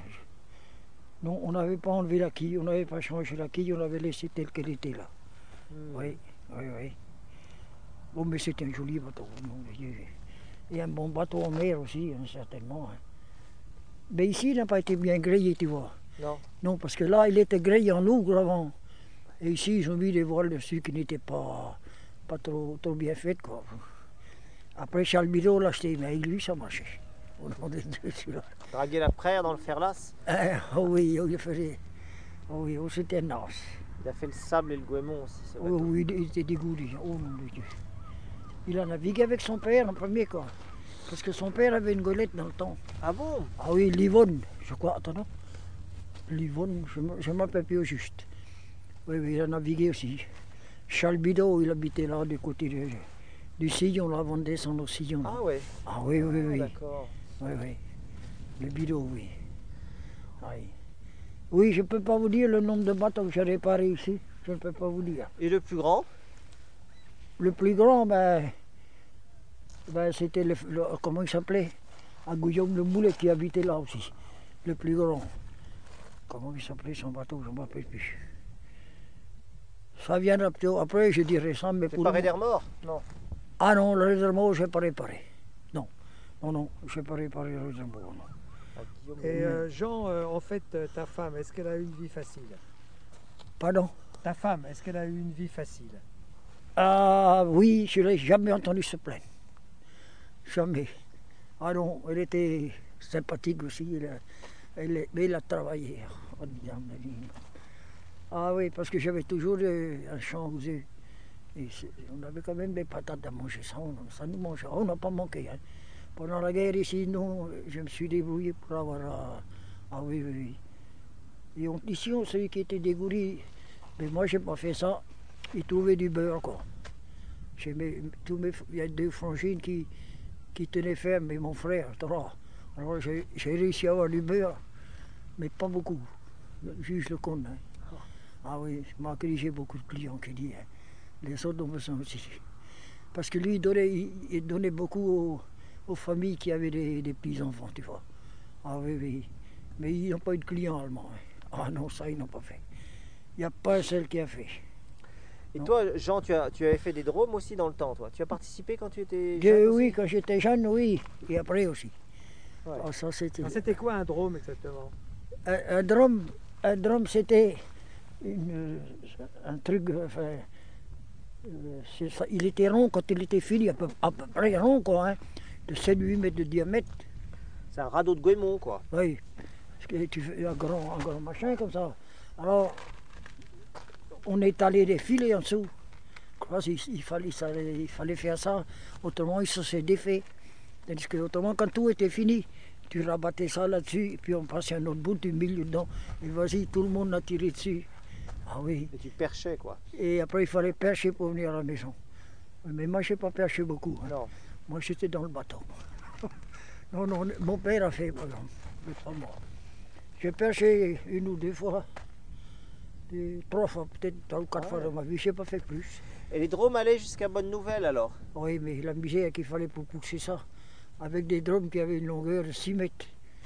Non, on n'avait pas enlevé la quille, on n'avait pas changé la quille, on l'avait laissé telle qu'elle était là. Hmm. Oui, oui, oui. Bon, mais c'était un joli bateau, nom de Dieu. Et un bon bateau en mer aussi, hein, certainement. Hein. Mais ici, il n'a pas été bien grillé, tu vois. Non. Non, parce que là, il était grillé en lougre avant. Et ici, ils ont mis des voiles dessus qui n'étaient pas, pas trop, trop bien faites, quoi. Après, Charles Bidot l'a acheté, mais avec lui, ça marchait. Au nom des deux, celui-là. Draguer la praire dans le fer-las. Ah, oh oui, oh, il faisait. Oh oui, oh, c'était un as. Il a fait le sable et le goémon aussi, ce Oh bateau. oui, il était dégoûté. Oh mon Dieu. Il a navigué avec son père en premier, quoi. Parce que son père avait une golette dans le temps. Ah bon? Ah oui, Livonne, je crois. Attends, non. Livonne, je ne m'appelle plus au juste. Oui, oui, il a navigué aussi. Charles Bidot, il habitait là, du côté de, du Sillon, là, avant de descendre au Sillon. là. Ah ouais. Ah oui, oui, Ah, oui. D'accord. Oui, oui. Le Bidot, oui. Oui. Oui, je ne peux pas vous dire le nombre de bateaux que j'ai réparés ici. Je ne peux pas vous dire. Et le plus grand? Le plus grand, ben, ben c'était le, le- comment il s'appelait? À Guillaume le Moulet qui habitait là aussi. Le plus grand. Comment il s'appelait son bateau? Je ne me rappelle plus. Ça viendra plutôt après, je dirais ça, mais C'est pour pas le Raider mort? Non. Ah non, le réservoir, je n'ai pas réparé. Non, non, non, je n'ai pas réparé le réservoir. non. Ah, Guillaume. Et euh, Jean, euh, en fait, euh, ta femme, est-ce qu'elle a eu une vie facile? Pardon? Ta femme, est-ce qu'elle a eu une vie facile? Ah oui, je ne l'ai jamais entendu se plaindre. Jamais. Ah non, elle était sympathique aussi, elle, a- elle, est- mais elle a travaillé. Oh, diable, la vie. Ah oui, parce que j'avais toujours euh, un champ aux œufs. Et c'est- on avait quand même des patates à manger, ça, on, ça nous mangeait. On n'a pas manqué. Hein. Pendant la guerre ici, non, je me suis débrouillé pour avoir... ah, ah oui, oui, oui. Et on, ici, on savait qui était dégourdi. Mais moi, je n'ai pas fait ça. Ils trouvaient du beurre, quoi. Chez mes- tous mes- Il y a deux frangines qui, qui tenaient ferme, mais mon frère, trois. Alors j'ai j'ai réussi à avoir du beurre, mais pas beaucoup. Juste le compte. Hein. Ah oui, il m'a corrigé beaucoup de clients qui disent. Hein. Les autres ont besoin aussi. Parce que lui, il donnait, il, il donnait beaucoup aux, aux familles qui avaient des, des petits-enfants, tu vois. Ah oui, oui. Mais ils n'ont pas eu de clients allemands. Hein. Ah non, ça, ils n'ont pas fait. Il n'y a pas un seul qui a fait. Et Non. toi, Jean, tu, as, tu avais fait des drômes aussi dans le temps, toi. Tu as participé quand tu étais Que jeune aussi? oui, quand j'étais jeune, oui. Et après aussi. Ouais. Ah, ça, c'était... Ah, c'était quoi un drôme exactement? Un, un drum, un drum, c'était une- un truc... Enfin, euh, c'est ça. Il était rond quand il était fini, à peu, à peu près rond, quoi. Hein, de sept huit mètres de diamètre. C'est un radeau de goémon, quoi. Oui. Parce que tu fais un grand, un grand machin comme ça. Alors, on étalait des filets en dessous. Il, il, fallait, ça, il fallait faire ça, autrement il se s'est défait. Tandis que autrement, quand tout était fini, tu rabattais ça là-dessus, et puis on passait un autre bout du milieu dedans, et vas-y, tout le monde a tiré dessus. Ah oui. Et tu perchais quoi. Et après, il fallait percher pour venir à la maison. Mais moi, je n'ai pas perché beaucoup. Hein. Non. Moi, j'étais dans le bateau. Non, non, mon père a fait, par exemple, mais pas moi. J'ai perché une ou deux fois, des, trois fois, peut-être trois ou quatre ah, fois ouais. dans ma vie, je n'ai pas fait plus. Et les drômes allaient jusqu'à Bonne Nouvelle alors? Oui, mais la misère qu'il fallait pour pousser ça, avec des drômes qui avaient une longueur de six mètres.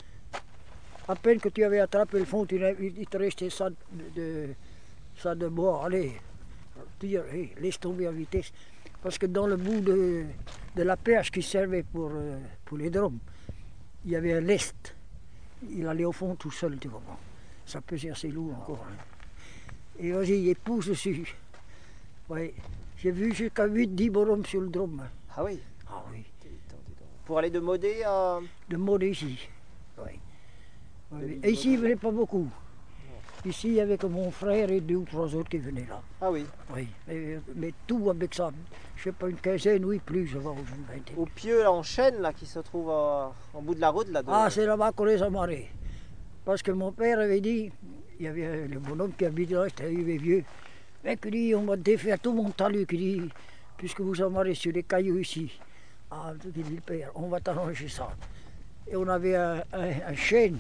À peine que tu avais attrapé le fond, tu, il te restait ça de, de, ça de bois. Allez, tire, hey, laisse tomber à vitesse. Parce que dans le bout de, de la perche qui servait pour, euh, pour les drômes, il y avait un lest. Il allait au fond tout seul, tu comprends. Ça pesait assez lourd encore. Hein. Et vas-y, il pousse dessus. Ouais. J'ai vu jusqu'à huit dix bonhommes sur le drôme. Ah oui? Ah oui. Pour aller de Modé à... De Modé ici, oui. oui. Et ici, il ne venait pas beaucoup. Non. Ici, il y avait que mon frère et deux ou trois autres qui venaient là. Ah oui? Oui, mais, mais tout avec ça, je ne sais pas, une quinzaine, oui, plus, je vois. Au pieu, là, en chêne, là, qui se trouve en, en bout de la route, là. De... Ah, c'est là-bas qu'on les a marrés. Parce que mon père avait dit, il y avait le bonhomme qui habitait là, c'était arrivé vieux. Mais qui dit, on va défaire tout mon talus, qui dit, puisque vous amarrez sur les cailloux ici. Ah, dit le père, on va t'arranger ça. Et on avait un, un, un chêne,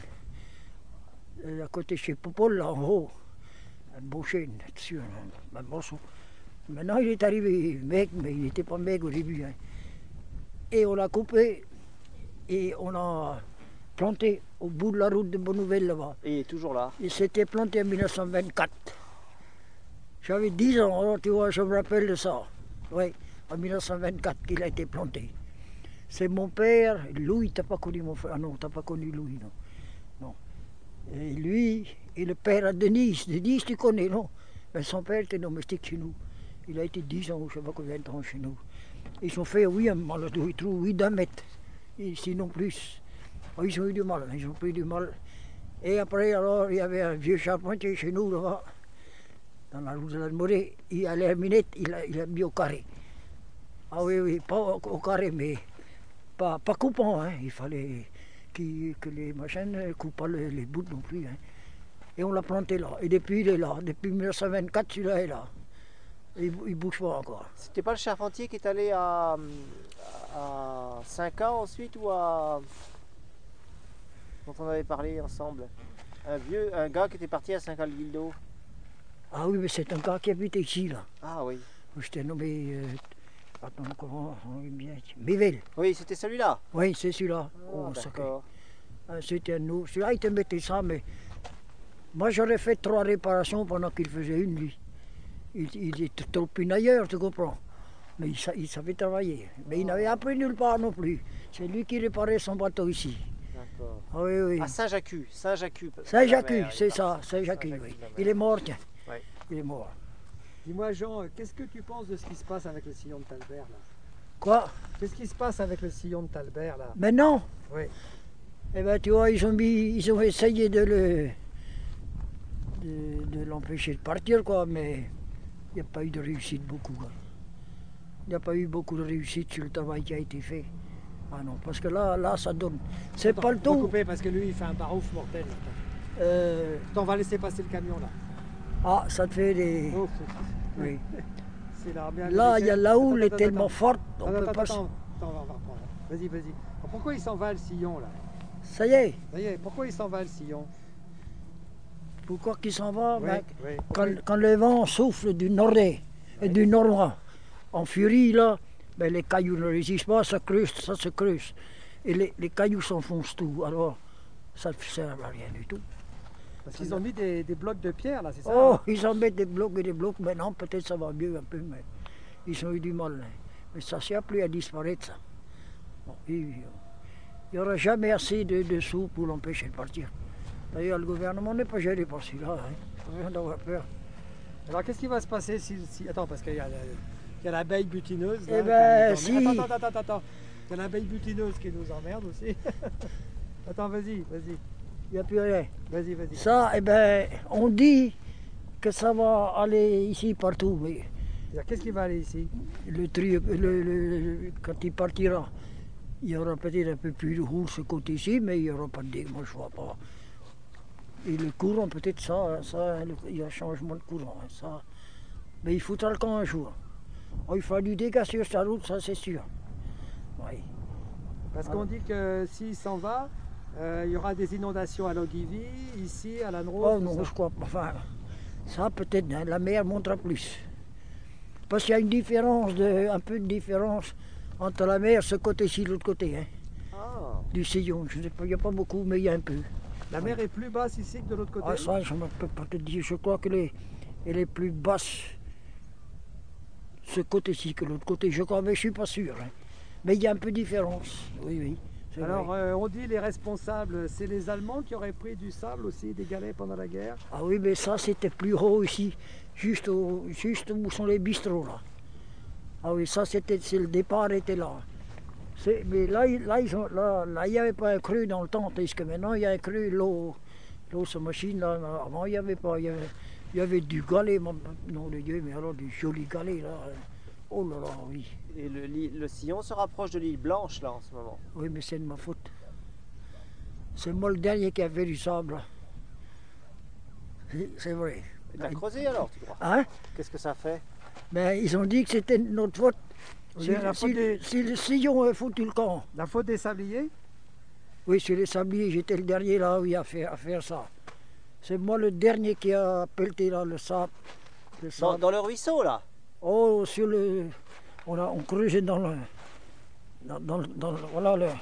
à côté chez Popol, là en haut. Un beau chêne, dessus, un, un morceau. Maintenant, il est arrivé mec, mais il n'était pas mec au début. Hein. Et on l'a coupé, et on a planté au bout de la route de Bonne Nouvelle là-bas. Et il est toujours là. Il s'était planté en mille neuf cent vingt-quatre. J'avais dix ans, alors tu vois, je me rappelle de ça. Oui, en mille neuf cent vingt-quatre qu'il a été planté. C'est mon père, Louis, tu n'as pas connu mon frère. Ah non, tu n'as pas connu Louis, non. non. Et lui, et le père à Denise. Denise, tu connais, non? Mais son père était domestique chez nous. Il a été dix ans, je ne sais pas combien de temps chez nous. Ils ont fait, oui, un maladou, ils trouvent, oui, d'un mètre. Et sinon plus. Oh, ils ont eu du mal, ils ont pris du mal. Et après, alors, il y avait un vieux charpentier chez nous, là-bas. Dans la rue de la Morée, il a la minette, il a, il a mis au carré. Ah oui, oui, pas au, au carré, mais pas, pas coupant, hein. Il fallait qu que les machines ne coupent pas les, les bouts non plus. Hein. Et on l'a planté là. Et depuis, il est là. Depuis mille neuf cent vingt-quatre, celui-là est là. Et il ne bouge pas encore. C'était pas le charpentier qui est allé à, à Saint-Cans ensuite ou à... dont on avait parlé ensemble? Un vieux, un gars qui était parti à Saint-Cans-le-Guildo. Ah oui, mais c'est un gars qui habite ici, là. Ah oui. Je t'ai nommé... Euh, attends, comment... Mével. Oui, c'était celui-là. Oui, c'est celui-là. Ah, oh, d'accord. C'était un autre. Celui-là, il te mettait ça, mais... Moi, j'aurais fait trois réparations pendant qu'il faisait une, lui. Il, il était trop pinailleur, tu comprends. Mais il, il savait travailler. Mais il n'avait appris nulle part non plus. C'est lui qui réparait son bateau ici. D'accord. Ah, oui, oui. À Saint-Jacques. Saint-Jacques. Saint-Jacques, c'est ça, Saint-Jacques, oui. Il est mort, tiens. Oui. Il est mort. Dis-moi, Jean, qu'est-ce que tu penses de ce qui se passe avec le sillon de Talbert, là? Quoi? Qu'est-ce qui se passe avec le sillon de Talbert, là? Maintenant? Oui. Eh bien, tu vois, ils ont, mis, ils ont essayé de le... de, de l'empêcher de partir, quoi, mais il n'y a pas eu de réussite beaucoup. Quoi. Il n'y a pas eu beaucoup de réussite sur le travail qui a été fait. Ah non, parce que là, là ça donne. C'est pas le tout. Couper parce que lui, il fait un barouf mortel. Euh... On va laisser passer le camion, là. Ah, ça te fait des... Oh, oui. Là, là, il y a la houle est tellement forte, on attends, peut attends, pas... Attends, attends, on va reprendre. Vas-y, vas-y. Pourquoi il s'en va, le sillon, là? Ça y est. Ça y est, pourquoi il s'en va, le sillon? Pourquoi qu'il s'en va? Oui, ben, oui. Quand, quand le vent souffle du nord-est et du nord-ouest, en furie, là, ben, les cailloux ne résistent pas, ça creuse, ça se creuse. Et les, les cailloux s'enfoncent tout, alors ça ne sert à rien du tout. Parce qu'ils ont mis des, des blocs de pierre, là, c'est ça? Oh, hein? Ils en mettent des blocs et des blocs, maintenant peut-être ça va mieux un peu, mais ils ont eu du mal. Hein. Mais ça ne sert plus à disparaître, ça. Bon, il n'y aura jamais assez de, de sous pour l'empêcher de partir. D'ailleurs, le gouvernement n'est pas géré par celui-là, hein. Rien d'avoir peur. Alors, qu'est-ce qui va se passer si... si... Attends, parce qu'il y a, y a l'abeille butineuse. Là, eh ben, si... Attends, attends, attends, attends. Il y a l'abeille butineuse qui nous emmerde aussi. Attends, vas-y, vas-y. Il n'y a plus rien. Vas-y, vas-y. Ça, eh ben, on dit que ça va aller ici partout, mais Qu'est-ce qui va aller ici? le truc, le, le- quand il partira, il y aura peut-être un peu plus de roue ce côté-ci, mais il n'y aura pas de dégâts, moi je vois pas. Et le courant, peut-être ça, ça, le- il y a un changement de courant, hein, ça. Mais il faudra le camp un jour. Oh, il fera du dégât sur sa route, ça c'est sûr. Oui. Parce qu'on dit que s'il s'en va, euh, il y aura des inondations à Longivy, ici, à Lannerose. Oh tout non, ça. je crois pas. Enfin, ça peut-être, hein, la mer montera plus. Parce qu'il y a une différence, de, un peu de différence entre la mer, ce côté-ci et l'autre côté, hein, Ah, du sillon. Je ne sais pas, il n'y a pas beaucoup, mais il y a un peu. La mer est plus basse ici que de l'autre côté. Ah, ça, je ne peux pas te dire. Je crois qu'elle est, elle est plus basse ce côté-ci que l'autre côté. Je crois, mais je ne suis pas sûr. Hein. Mais il y a un peu de différence. Oui, oui. c'est Alors, vrai. euh, on dit les responsables, c'est les Allemands qui auraient pris du sable aussi, des galets pendant la guerre. Ah oui, mais ça, c'était plus haut ici, juste, au, juste où sont les bistrots, là. Ah oui, ça, c'était, c'est le départ était là. C'est- mais là, il- là, ils ont, là, là, il n'y avait pas un creux dans le temps, tandis que maintenant, il y a un creux, l'eau, l'eau, cette machine, là, là, avant, il n'y avait pas, il y avait, il y avait du galet, mon- non de Dieu, mais alors du joli galet, là. Oh là là, oui. et le, li- le sillon se rapproche de l'île Blanche là en ce moment. Oui, mais c'est de ma faute. C'est moi le dernier qui a fait du sable. C'est- C'est vrai. Et t'as creusé alors, tu crois? Hein? Qu'est-ce que ça fait? Mais ils ont dit que c'était notre faute. Si, La si- faute des- si le sillon a foutu le camp. La faute des sabliers. Oui, sur les sabliers, j'étais le dernier là oui, à, faire, à faire ça. C'est moi le dernier qui a pelleté là le sable. Le Dans, sable. dans le ruisseau là? Oh, sur le. On, a, on creusait dans le. Dans, dans, le- dans le- voilà le.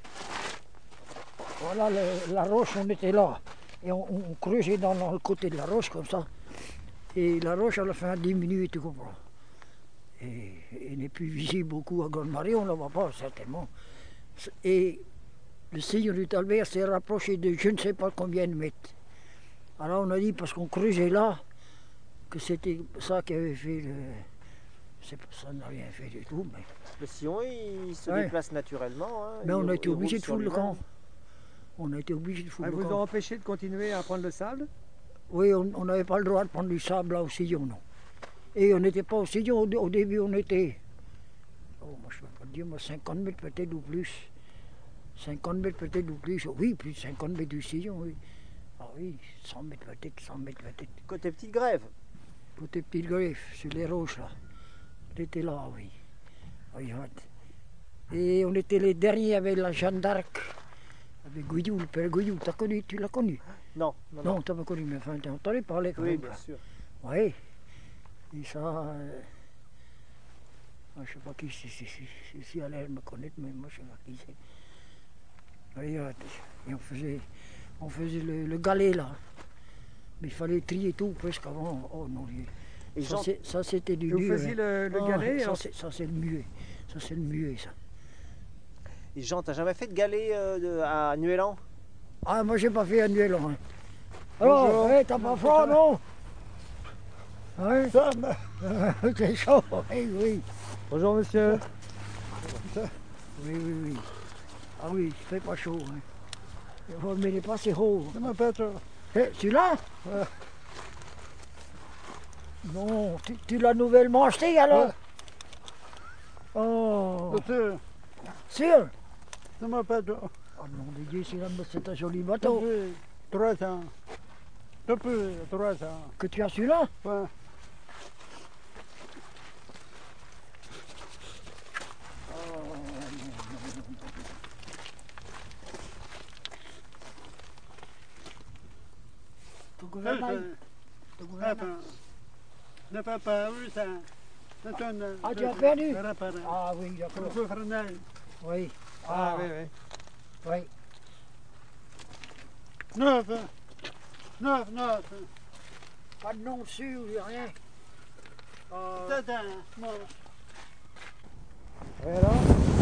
Voilà le- la roche, on était là. Et on, on creusait dans, dans le côté de la roche comme ça. Et la roche, à la fin, diminue, tu comprends. Et elle n'est plus visible beaucoup à Grande-Marie, on ne la voit pas certainement. Et le sillon du Talbert s'est rapproché de je ne sais pas combien de mètres. Alors on a dit, parce qu'on creusait là, que c'était ça qui avait fait le. C'est pas ça, n'a rien fait du tout, mais. Le sillon il se Ouais. déplace naturellement. Hein, Mais il- on a été il obligé roule de sur foutre le lui-même. camp. On a été obligé de foutre Elles le vous camp. ont empêché de continuer à prendre le sable. Oui, on on n'avait pas le droit de prendre du sable là au sillon, non. Et on n'était pas au sillon, au, dé- au début on était, oh, moi je ne peux pas te dire, moi cinquante mètres peut-être ou plus. cinquante mètres peut-être ou plus, oui, plus de cinquante mètres du sillon, oui. Ah oui, cent mètres peut-être, cent mètres peut-être. Côté petite grève. Côté petite greffe, sur les roches là. On était là, oui. Oui, ouais. Et on était les derniers avec la Jeanne d'Arc, avec Gouillou, le père Gouillou, t'as connu, tu l'as connu? Non, non, non. Non, t'as pas connu, mais enfin, t'as entendu parler quand Oui, même. bien là. sûr. Oui. Et ça, euh, moi, je ne sais pas qui c'est, si, si, si, si elle elle me connaît, mais moi je ne sais pas qui c'est. Oui, euh, et on faisait, on faisait le, le galet là. Mais il fallait trier tout presque avant. Oh non, Et ça, Jean, c'est- ça c'était du Et vous muet. faisiez le, le Ah, galet. ça, en- c'est, ça c'est le muet. Ça c'est le muet ça. et Jean, t'as jamais fait de galet euh, de- à Nuélan? Ah, moi j'ai pas fait annuel. Hein. Alors, Bonjour. hey, t'as pas froid, non? Hein? C'est chaud, oui, oui. Bonjour monsieur. Oui, oui, oui. Ah oui, il fait pas chaud. Hein. Mais il n'est pas assez haut. Comment Peter? Eh, celui-là? Non, tu, tu l'as nouvellement acheté alors? Ouais. Oh, Peter, sûr? comment Peter? Oh non, de Dieu, c'est un- c'est un joli Depuis bateau. trois ans. Depuis trois ans. Que tu as celui-là? Ouais. Ton gouvernail? Ton gouvernail? Attends. Ne fais pas oui, ça. C'est un, Ah, tu as perdu? c'est réparé. Ah oui, Le d'accord. gouvernail. Oui. Ah oui, oui. Oui. Neuf. Neuf, neuf. Pas de nom dessus, rien. Euh, C'est un. Moi. Et alors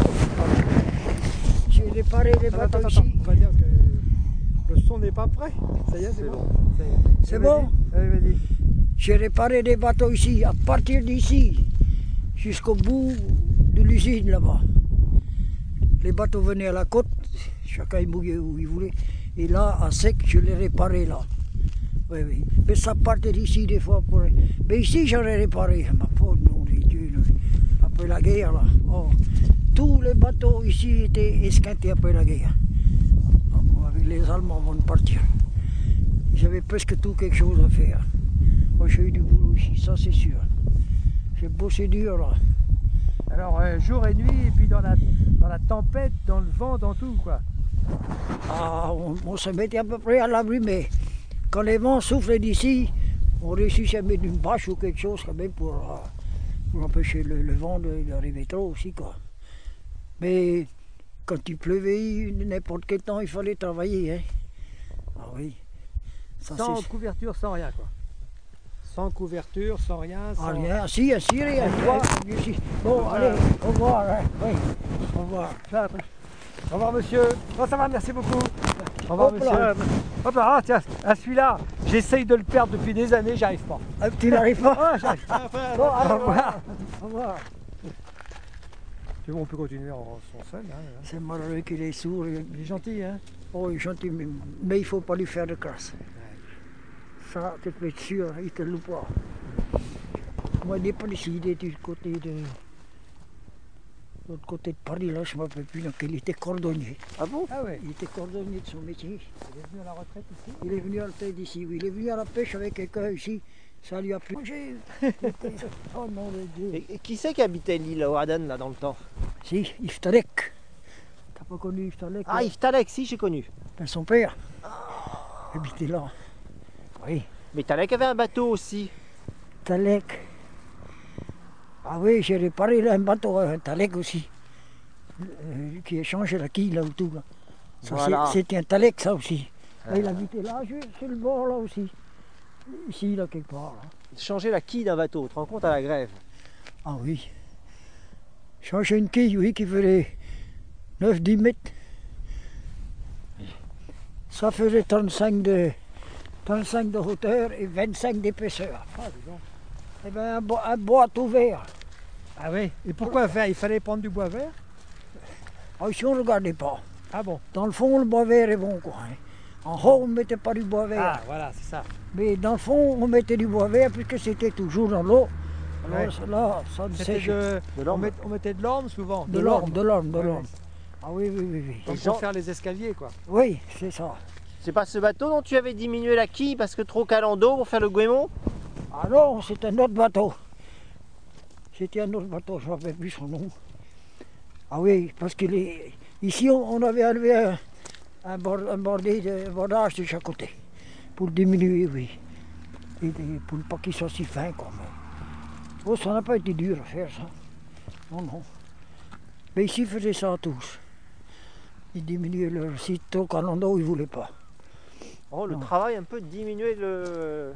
J'ai réparé les Attends, bateaux attends, ici. attends, on va dire que le son n'est pas prêt. Ça y est, c'est C'est bon. bon. Ça y est. C'est Allez, bon? vas-y. Allez, vas-y. J'ai réparé des bateaux ici, à partir d'ici, jusqu'au bout de l'usine là-bas. Les bateaux venaient à la côte, chacun il mouillait où il voulait. Et là, à sec, je l'ai réparé là. Oui, oui. Mais ça partait d'ici des fois. Pour... Mais ici, j'aurais réparé. Ma pauvre nom de Dieu. Après la guerre, là. Oh. Tous les bateaux ici étaient esquintés après la guerre. Oh, avec les Allemands vont partir. J'avais presque tout quelque chose à faire. Moi, j'ai eu du boulot ici, ça c'est sûr. J'ai bossé dur là. Alors euh, jour et nuit, et puis dans la, dans la tempête, dans le vent, dans tout quoi. Ah, on, on se mettait à peu près à l'abri, mais quand les vents soufflaient d'ici, on réussissait à mettre une bâche ou quelque chose quand même pour, euh, pour empêcher le, le vent d'arriver trop aussi quoi. Mais quand il pleuvait, n'importe quel temps, il fallait travailler. Hein. Ah oui. Ça, sans couverture, sans rien quoi. Sans couverture, sans rien. Sans... Ah, rien, si, si, rien. Toi, bon, bon, allez, au revoir. Hein. Oui, au revoir. Au revoir monsieur. Oh, ça va, merci beaucoup. Au revoir Hop monsieur. là. Hop là, ah, tiens, à celui-là, j'essaye de le perdre depuis des années, j'arrive pas. Ah, tu n'arrives pas Ah, j'arrive pas. Bon, allez, Au revoir. Au revoir. C'est bon, on peut continuer en son seul. Hein. C'est malheureux qu'il est sourd. Il est gentil, hein. Oh, il est gentil, mais, mais il ne faut pas lui faire de crasse. Ça, tu peux être sûr, il ne te loue pas. Moi, il n'est pas ici, il est du côté de... l'autre côté de Paris, là, je ne me rappelle plus, donc il était cordonnier. Ah bon? Ah ouais. Il était cordonnier de son métier. Il est venu à la retraite ici. Il est venu à la retraite ici, oui. Il est venu à la pêche avec quelqu'un ici. Ça lui a plu. Oh non, de Dieu. Et, et qui c'est qui habitait l'île au Aden là dans le temps? Si, Iftalek. T'as pas connu Iftalek? Ah, Iftalek, si j'ai connu. Ben, son père habitait là. Oui. Mais Talek avait un bateau aussi. Talek. Ah oui, j'ai réparé là, un bateau, un Talek aussi. Euh, qui a changé la quille là autour. Là. Ça, Voilà. C'était un Talek ça aussi. Ah. Il habitait là, sur le bord là aussi. Ici, là, quelque part. Là. Changer la quille d'un bateau, tu te rends compte à la grève? Ah oui. Changer une quille, oui, qui faisait neuf dix mètres. Ça faisait trente-cinq de, trente-cinq de hauteur et vingt-cinq d'épaisseur. Ah, dis donc. Eh bien, un, bo un bois tout vert. Ah oui. Et pourquoi faire? Il fallait prendre du bois vert? Ah, ici, on ne regardait pas. Ah bon? Dans le fond, le bois vert est bon, quoi. Hein. En haut, on ne mettait pas du bois vert. Ah, voilà, c'est ça. Mais dans le fond, on mettait du bois vert puisque c'était toujours dans l'eau. Alors Ouais. là, ça ne C'était sèche. de, De on, l'orme. met- on mettait de l'orme souvent. De l'orme, de l'orme, de Ouais, l'orme. ouais. Ah oui, oui, oui, oui. Donc, Jean- pour faire les escaliers, quoi. Oui, c'est ça. C'est pas ce bateau dont tu avais diminué la quille parce que trop calant d'eau pour faire le Guémon? Ah non, c'est un autre bateau. C'était un autre bateau, je ne me rappelle plus son nom. Ah oui, parce que les... ici, on, on avait enlevé un, un, bord, un bordé de un bordage de chaque côté. Pour diminuer, oui. Et, et pour ne pas qu'il soit si fin, quoi. Mais... Oh, ça n'a pas été dur à faire, ça. Non, non. Mais ici, ils faisaient ça à tous. Ils diminuaient leur site trop calant d'eau, ils ne voulaient pas. Oh, le Non. travail un peu de diminuer le...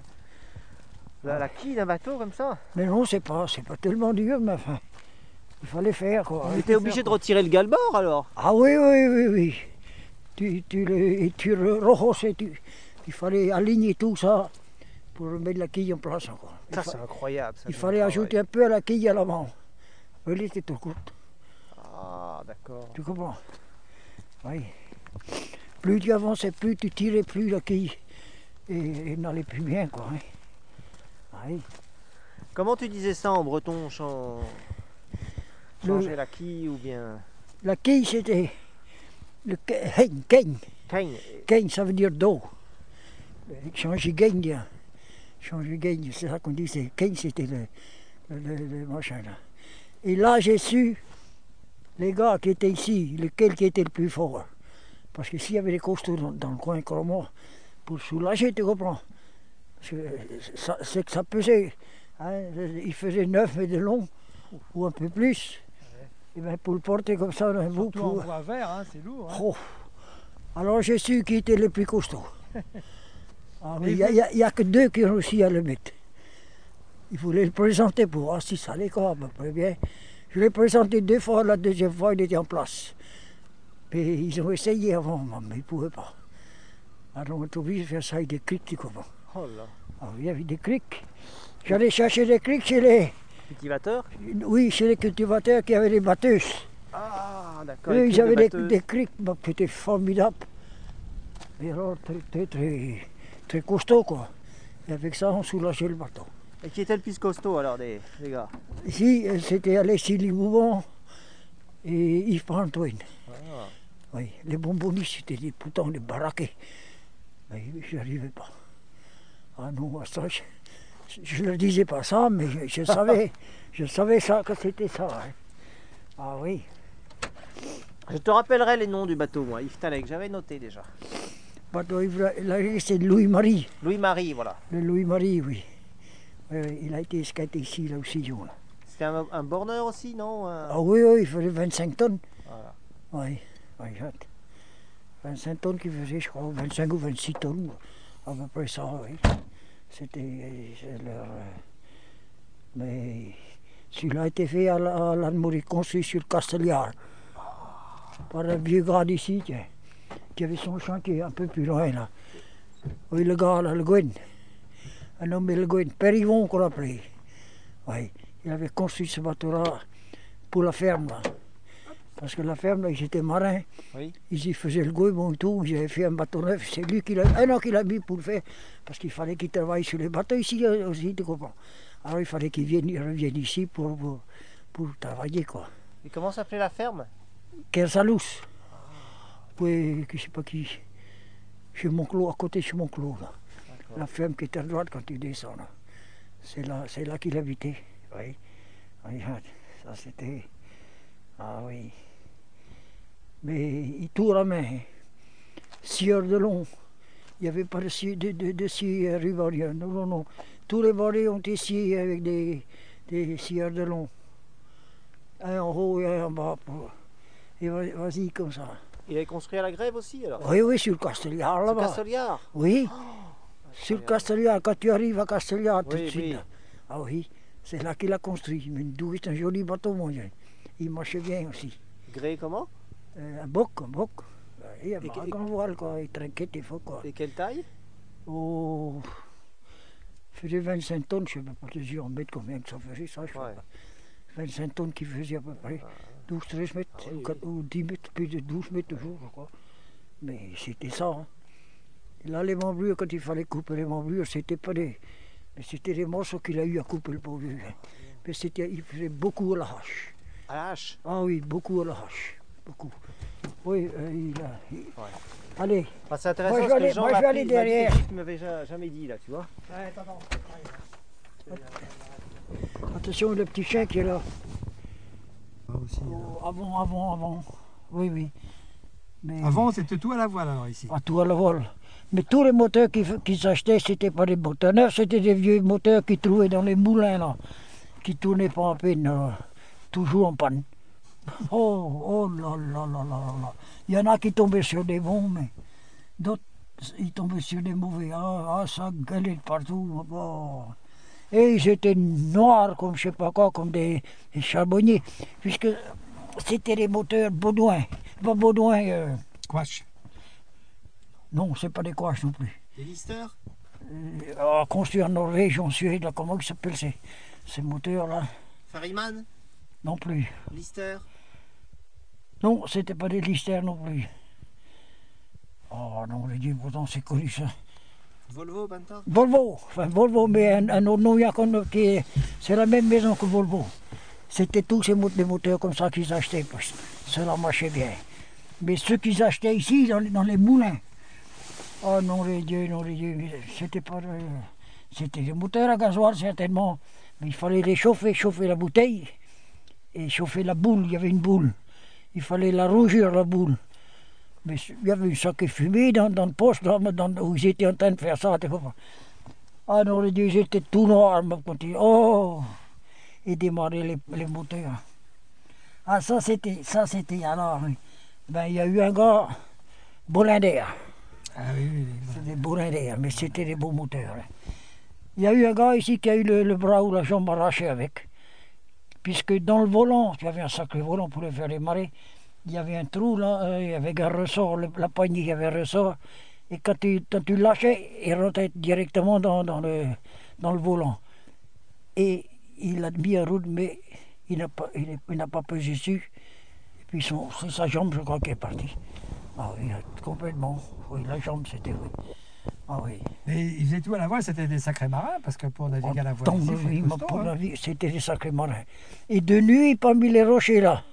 la, la quille d'un bateau comme ça. Mais non, c'est pas, c'est pas tellement dur, mais enfin, il fallait faire, quoi. On était obligé de retirer le galbord alors? Ah oui, oui, oui, oui. Tu, tu, le, et tu re- rehaussais, tu, il fallait aligner tout ça pour remettre la quille en place encore. Il, Ça fa- c'est incroyable. Ça, il comme fallait travail. ajouter un peu à la quille à l'avant. Elle était trop courte, Ah d'accord. tu comprends? Oui. Plus tu avançais, plus tu tirais plus la quille et elle n'allait plus bien, quoi. Hein. Oui. Comment tu disais ça en breton? chan- Le- Changer la quille ou bien... La quille, c'était le keng, keng. Keng. Gain, ça veut dire dos. Changer gain, bien. Changer gain, c'est ça qu'on dit. C'est gain, c'était le, le, le- le machin là. Et là, j'ai su les gars qui étaient ici, lequel qui était le plus fort. Parce que s'il y avait des costauds dans, dans le coin comme moi, pour soulager, tu comprends. Parce que ça, c'est que ça pesait. Hein, il faisait neuf mètres de long, ou un peu plus. Et bien pour le porter comme ça, un bout, Surtout en pour... bois vert, hein, c'est lourd. Hein. Oh. Alors j'ai su qui était le plus costaud. Ah, mais Et il n'y a, vous- il y a- il y a que deux qui ont réussi à le mettre. Il voulait le présenter pour voir si ça allait quoi, à peu près bien. Je l'ai présenté deux fois, la deuxième fois il était en place. Mais ils ont essayé avant, mais ils ne pouvaient pas. Alors on est obligé de faire ça avec des crics, tu comprends. Oh là. Ah, il y avait des crics. J'allais chercher des crics chez les, Cultivateur? oui, chez les cultivateurs qui avaient des batteuses. Ah d'accord. Eux, les ils quilles de avaient des, batteuse. des crics bah, qui étaient formidables. Et alors, très, très, très, très costaud, quoi. Et avec ça, on soulageait le bateau. Et qui était le plus costaud alors, des, des gars? Ici, c'était Alexis Liboubon et Yves Antoine. Ah. Oui, les bonbonnistes, c'était des putains, des baraqués. Mais je n'arrivais pas. Ah non, ça, je ne leur disais pas ça, mais je, je savais, je savais ça, que c'était ça. Hein. Ah oui. Je te rappellerai les noms du bateau, moi, Yves Talec, j'avais noté déjà. Le bateau Yves, c'est Louis-Marie. Louis-Marie, voilà. Le Louis-Marie, oui. Oui, oui. Il a été escaté ici, là aussi. Là. C'était un, un borneur aussi, non? Un... Ah oui, oui, il faisait vingt-cinq tonnes. Voilà. Oui, oui, vingt-cinq tonnes qu'il faisait, je crois, vingt-cinq ou vingt-six tonnes, à peu près ça, oui. C'était leur... Mais celui-là a été fait à l'Anne-Maurice, construit sur le Castelliard, par un vieux gars d'ici, qui avait son chantier un peu plus loin, là. Oui, le gars, là, le Gwen, un nommé le Gwen, Périvon qu'on l'appelait. Oui, il avait construit ce bateau-là pour la ferme, là. Parce que la ferme, là, ils étaient marins, oui. Ils y faisaient le goût et tout, j'avais fait un bateau neuf, c'est lui qui l'a, un an qu'il a mis pour le faire, parce qu'il fallait qu'il travaille sur les bateaux ici aussi, tu comprends. Alors il fallait qu'il vienne, il revienne ici pour, pour, pour travailler, quoi. Et comment s'appelait la ferme? Kersalous. Oui, je sais pas qui, chez Monclos, à côté chez Monclos, là. La ferme qui est à droite quand tu descends, là. C'est là, c'est là qu'il habitait, oui. Regarde, ça c'était, ah oui. Mais il tourne à main, six heures de long. Il n'y avait pas de scie de, de, de scie rivalière. Non, non, non. Tous les volets ont été sciés avec des, des scieurs de long. Un en haut et un en bas. Pour... Et vas-y comme ça. Il avait construit à la grève aussi alors? Oui, oui, sur le Castelliard là-bas. Sur Castelliard? Oui, oh, sur le Castelliard. Quand tu arrives à Castelliard, tout oui, de suite. Oui. Là. Ah oui, c'est là qu'il a construit. Mais d'où est un joli bateau, mon Dieu. Il marchait bien aussi. Gré comment? Euh, un boc, un boc. Et un et, grand voile, quoi. Il trinquait des fois, quoi. Et quelle taille? Oh, il faisait vingt-cinq tonnes, je ne sais pas te dire en mètres combien que ça faisait, ça, je sais ouais. pas. vingt-cinq tonnes qu'il faisait à peu près. douze treize mètres, ah, oui, ou, oui. dix mètres, plus de douze mètres toujours, je crois. Mais c'était ça. Hein. Là, les membrures, quand il fallait couper les membrures, c'était pas des. Mais c'était des morceaux qu'il a eu à couper le pauvre. Hein. Mais c'était, il faisait beaucoup à la hache. À la hache? Ah oui, beaucoup à la hache. Beaucoup. Oui, euh, il a. Il... Ouais. Allez. Bah, c'est intéressant moi, parce aller, que Jean moi, je vais aller derrière. Tu m'avais jamais dit là, tu vois. Ouais, attends, attends. Attention, le petit chien qui est là. Ah, aussi, oh, avant, avant, avant. Oui, oui. Mais... Avant, c'était tout à la voile alors ici. Ah, tout à la voile. Mais tous les moteurs qui, qui s'achetaient, c'était pas des moteurs neufs, c'était des vieux moteurs qu'ils trouvaient dans les moulins là, qui tournaient pas en peine, là, toujours en panne. Oh, oh là là là là là. Il y en a qui tombaient sur des bons, mais d'autres, ils tombaient sur des mauvais. Ah, ah ça gueulait de partout. Oh. Et ils étaient noirs, comme je sais pas quoi, comme des, des charbonniers, puisque c'était des moteurs Baudouin. Pas Baudouin. Euh... Quash. Non, c'est pas des Quash non plus. Des Lister euh, construit en Norvège, en Suède, là, comment ils s'appellent ces, ces moteurs-là? Ferryman? Non plus. Lister? Non, c'était pas des Lister non plus. Oh non, les dieux, pourtant c'est connu ça. Volvo, Banta? Volvo, enfin Volvo, mais un, un autre nom, qui est, c'est la même maison que Volvo. C'était tous ces des moteurs comme ça qu'ils achetaient, parce que cela marchait bien. Mais ceux qu'ils achetaient ici, dans, dans les moulins, oh non, les dieux, non, les dieux, c'était pas. Euh, c'était des moteurs à gasoil certainement, mais il fallait les chauffer, chauffer la bouteille et chauffer la boule, il y avait une boule. Il fallait la rougir, la boule. Mais il y avait une sac fumée dans, dans le poste dans, dans, où ils étaient en train de faire ça. Ah non, les dieux, ils étaient tout noirs. Oh, et démarrer les, les moteurs. Ah, ça c'était, ça c'était alors. Ben, il y a eu un gars, Bollinger. Ah oui, oui, oui. C'était des Bollinger, mais c'était des beaux moteurs. Il y a eu un gars ici qui a eu le, le bras ou la jambe arrachée avec. Puisque dans le volant, il y avait un sacré volant pour les faire démarrer. Il y avait un trou là, euh, avec un ressort, le, la poignée, il y avait un ressort. Et quand tu, quand tu lâchais, il rentrait directement dans, dans, le, dans le volant. Et il a mis en route, mais il n'a pas, il, il n'a pas pesé dessus. Et puis son, c'est sa jambe, je crois, qui est partie. Ah oui, complètement. Oui, la jambe, c'était oui. Ah oui. Et ils faisaient tout à la voile, c'était des sacrés marins, parce que pour naviguer à la voile, Tant ici, de il faut être oui, costaud, pour hein. la vie, c'était des sacrés marins. Et de nuit, parmi les rochers là,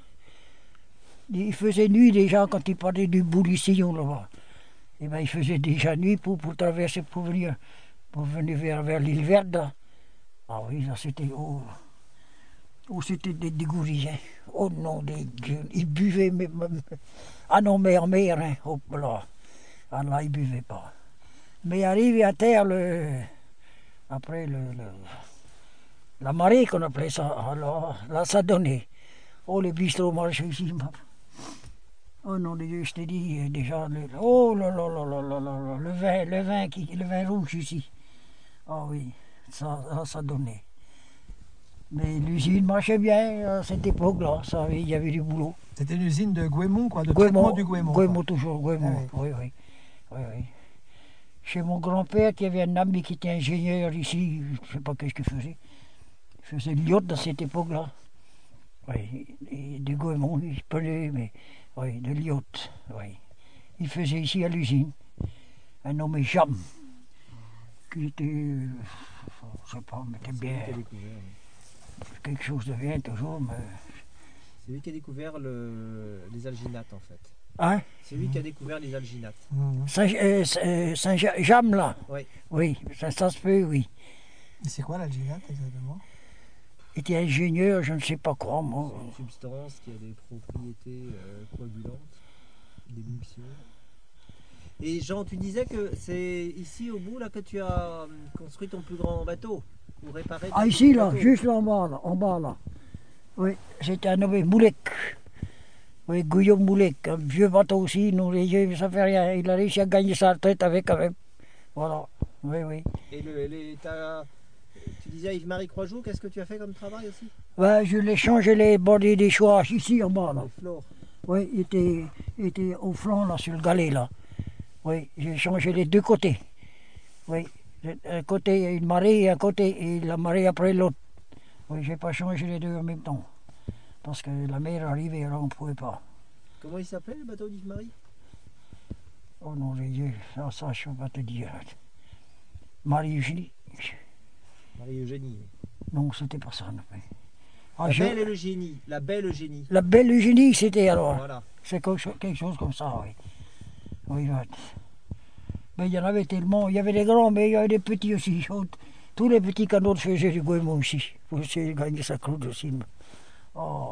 il faisait nuit déjà quand il parlait du Boulis-Sillon là-bas. Et ben il faisait déjà nuit pour, pour traverser, pour venir, pour venir vers, vers l'île Verte là. Ah oui, là c'était oh, oh c'était des dégourris, hein. Oh non, des gueules. Ils buvaient, mais, mais- ah non, mais en mer, hein. Hop là. Ah là, ils buvaient pas. Mais arrivé à terre, le, après le, le- la marée qu'on appelait ça, alors là ça donnait. Oh, les bistrots marchaient ici. Oh non, je t'ai dit déjà, le, oh là là là là là là là, le vin, le vin, qui, le vin rouge ici. Ah oui, ça, ça, ça donnait. Mais l'usine marchait bien à cette époque-là, ça, il y avait du boulot. C'était une usine de Guémont, quoi, de traitement du Guémont. Guémont quoi. toujours, Guémont, Ah oui, oui, oui, oui. Chez mon grand-père, il y avait un ami qui était ingénieur ici, je ne sais pas qu'est-ce qu'il faisait. Il faisait de l'yacht à cette époque-là. Oui, et du Guémont, il prenait, mais oui, de l'yacht, oui. Il faisait ici à l'usine. Un nommé Jam, qui était, euh, je ne sais pas, mais était C'est lui bien, qui a découvert. oui. quelque chose de bien toujours, mais... C'est lui qui a découvert le... les alginates en fait. Hein? C'est lui qui a découvert les alginates. Mhm. Saint, euh, euh, Saint-Jam, là? Oui. Oui, ça, ça se peut, oui. Et c'est quoi l'alginate exactement? Il était ingénieur, je ne sais pas quoi, moi. C'est une substance qui a des propriétés euh, coagulantes, d'émulsion. Et Jean, tu disais que c'est ici au bout là que tu as hum, construit ton plus grand bateau ou réparé ton Ah, plus ici, grand là, bateau. juste là en bas, là, en bas, là. Oui, c'était un nommé Moulek. Oui, Guillaume Moulek, un vieux bateau aussi, nous les yeux, ça fait rien. Il a réussi à gagner sa retraite avec quand même. Voilà, oui, oui. Et le, les, t'as- tu disais à Yves-Marie Croixjoux, qu'est-ce que tu as fait comme travail aussi? Ouais, je l'ai changé les bordées des choix ici en bas, là. Les flots. Oui, il était, il était au flanc, là, sur le galet, là. Oui, j'ai changé les deux côtés. Oui, un côté une marée et un côté et la marée après l'autre. Oui, j'ai pas changé les deux en même temps. Parce que la mer arrivait, alors on ne pouvait pas. Comment il s'appelait le bateau d'Yves-Marie? Oh non, les dieux, ça, ça, je ne peux pas te dire. Marie-Eugénie. Marie-Eugénie. Non, c'était pas ça, non plus. Ah, La je- belle et le génie. La belle Eugénie. la belle Eugénie, c'était alors. Voilà. C'est quelque chose, quelque chose comme ça, oui. Oui, oui. Mais il y en avait tellement. Il y avait des grands, mais il y avait des petits aussi. Tous les petits canots faisaient du Guémont aussi. Pour essayer de gagner sa croûte aussi. Oh.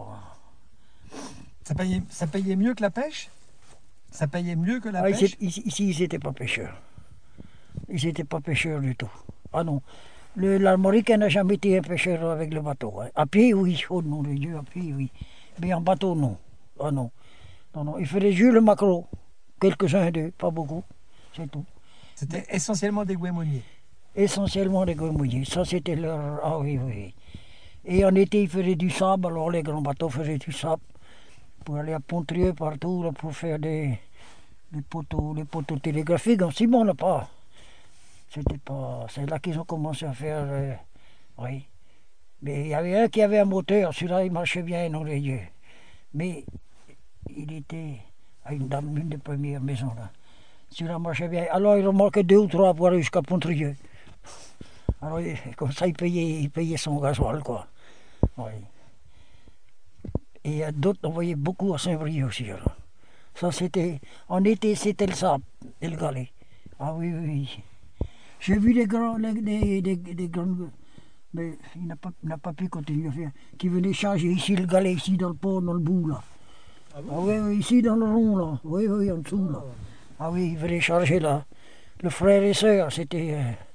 Ça payait, ça payait mieux que la pêche? Ça payait mieux que la Ah, pêche? ici, ici, ici, ils n'étaient pas pêcheurs. Ils n'étaient pas pêcheurs du tout. Ah non. Le- L'Armoricain n'a jamais été un pêcheur avec le bateau. Hein. À pied, oui. Oh non, de Dieu, à pied, oui. Mais en bateau, non. Ah non. Non, non. Il faisait juste le maquereau. Quelques-uns d'eux, pas beaucoup. C'est tout. C'était essentiellement des Guémoniers. Essentiellement des grenouilles. Ça, c'était leur. Ah oui, oui. Et en été, ils faisaient du sable. Alors, les grands bateaux faisaient du sable pour aller à Pontrieux, partout, là, pour faire des, des poteaux, les poteaux télégraphiques. En ciment, là, pas. C'était pas. C'est là qu'ils ont commencé à faire. euh, oui. Mais il y avait un qui avait un moteur. Celui-là, il marchait bien dans les yeux. Mais il était à une dame, une des premières maisons, là. Celui-là marchait bien. Alors, il en manquait deux ou trois pour aller jusqu'à Pontrieux. Alors, comme ça, il payait, il payait son gasoil, quoi. Oui. Et d'autres, on voyait beaucoup à Saint-Brieuc aussi, alors. Ça, c'était... En été, c'était le sable et le galet. Ah oui, oui, oui. J'ai vu des grands... Des, des, des, des grands... Mais il n'a pas, il n'a pas pu continuer à faire. Qui venaient changer ici le galet, ici dans le port, dans le bout, là. Ah bon? Ah oui, oui, ici dans le rond, là. Oui, oui, en dessous, là. Ah oui, il venait charger là. Le frère et sœur, c'était... euh,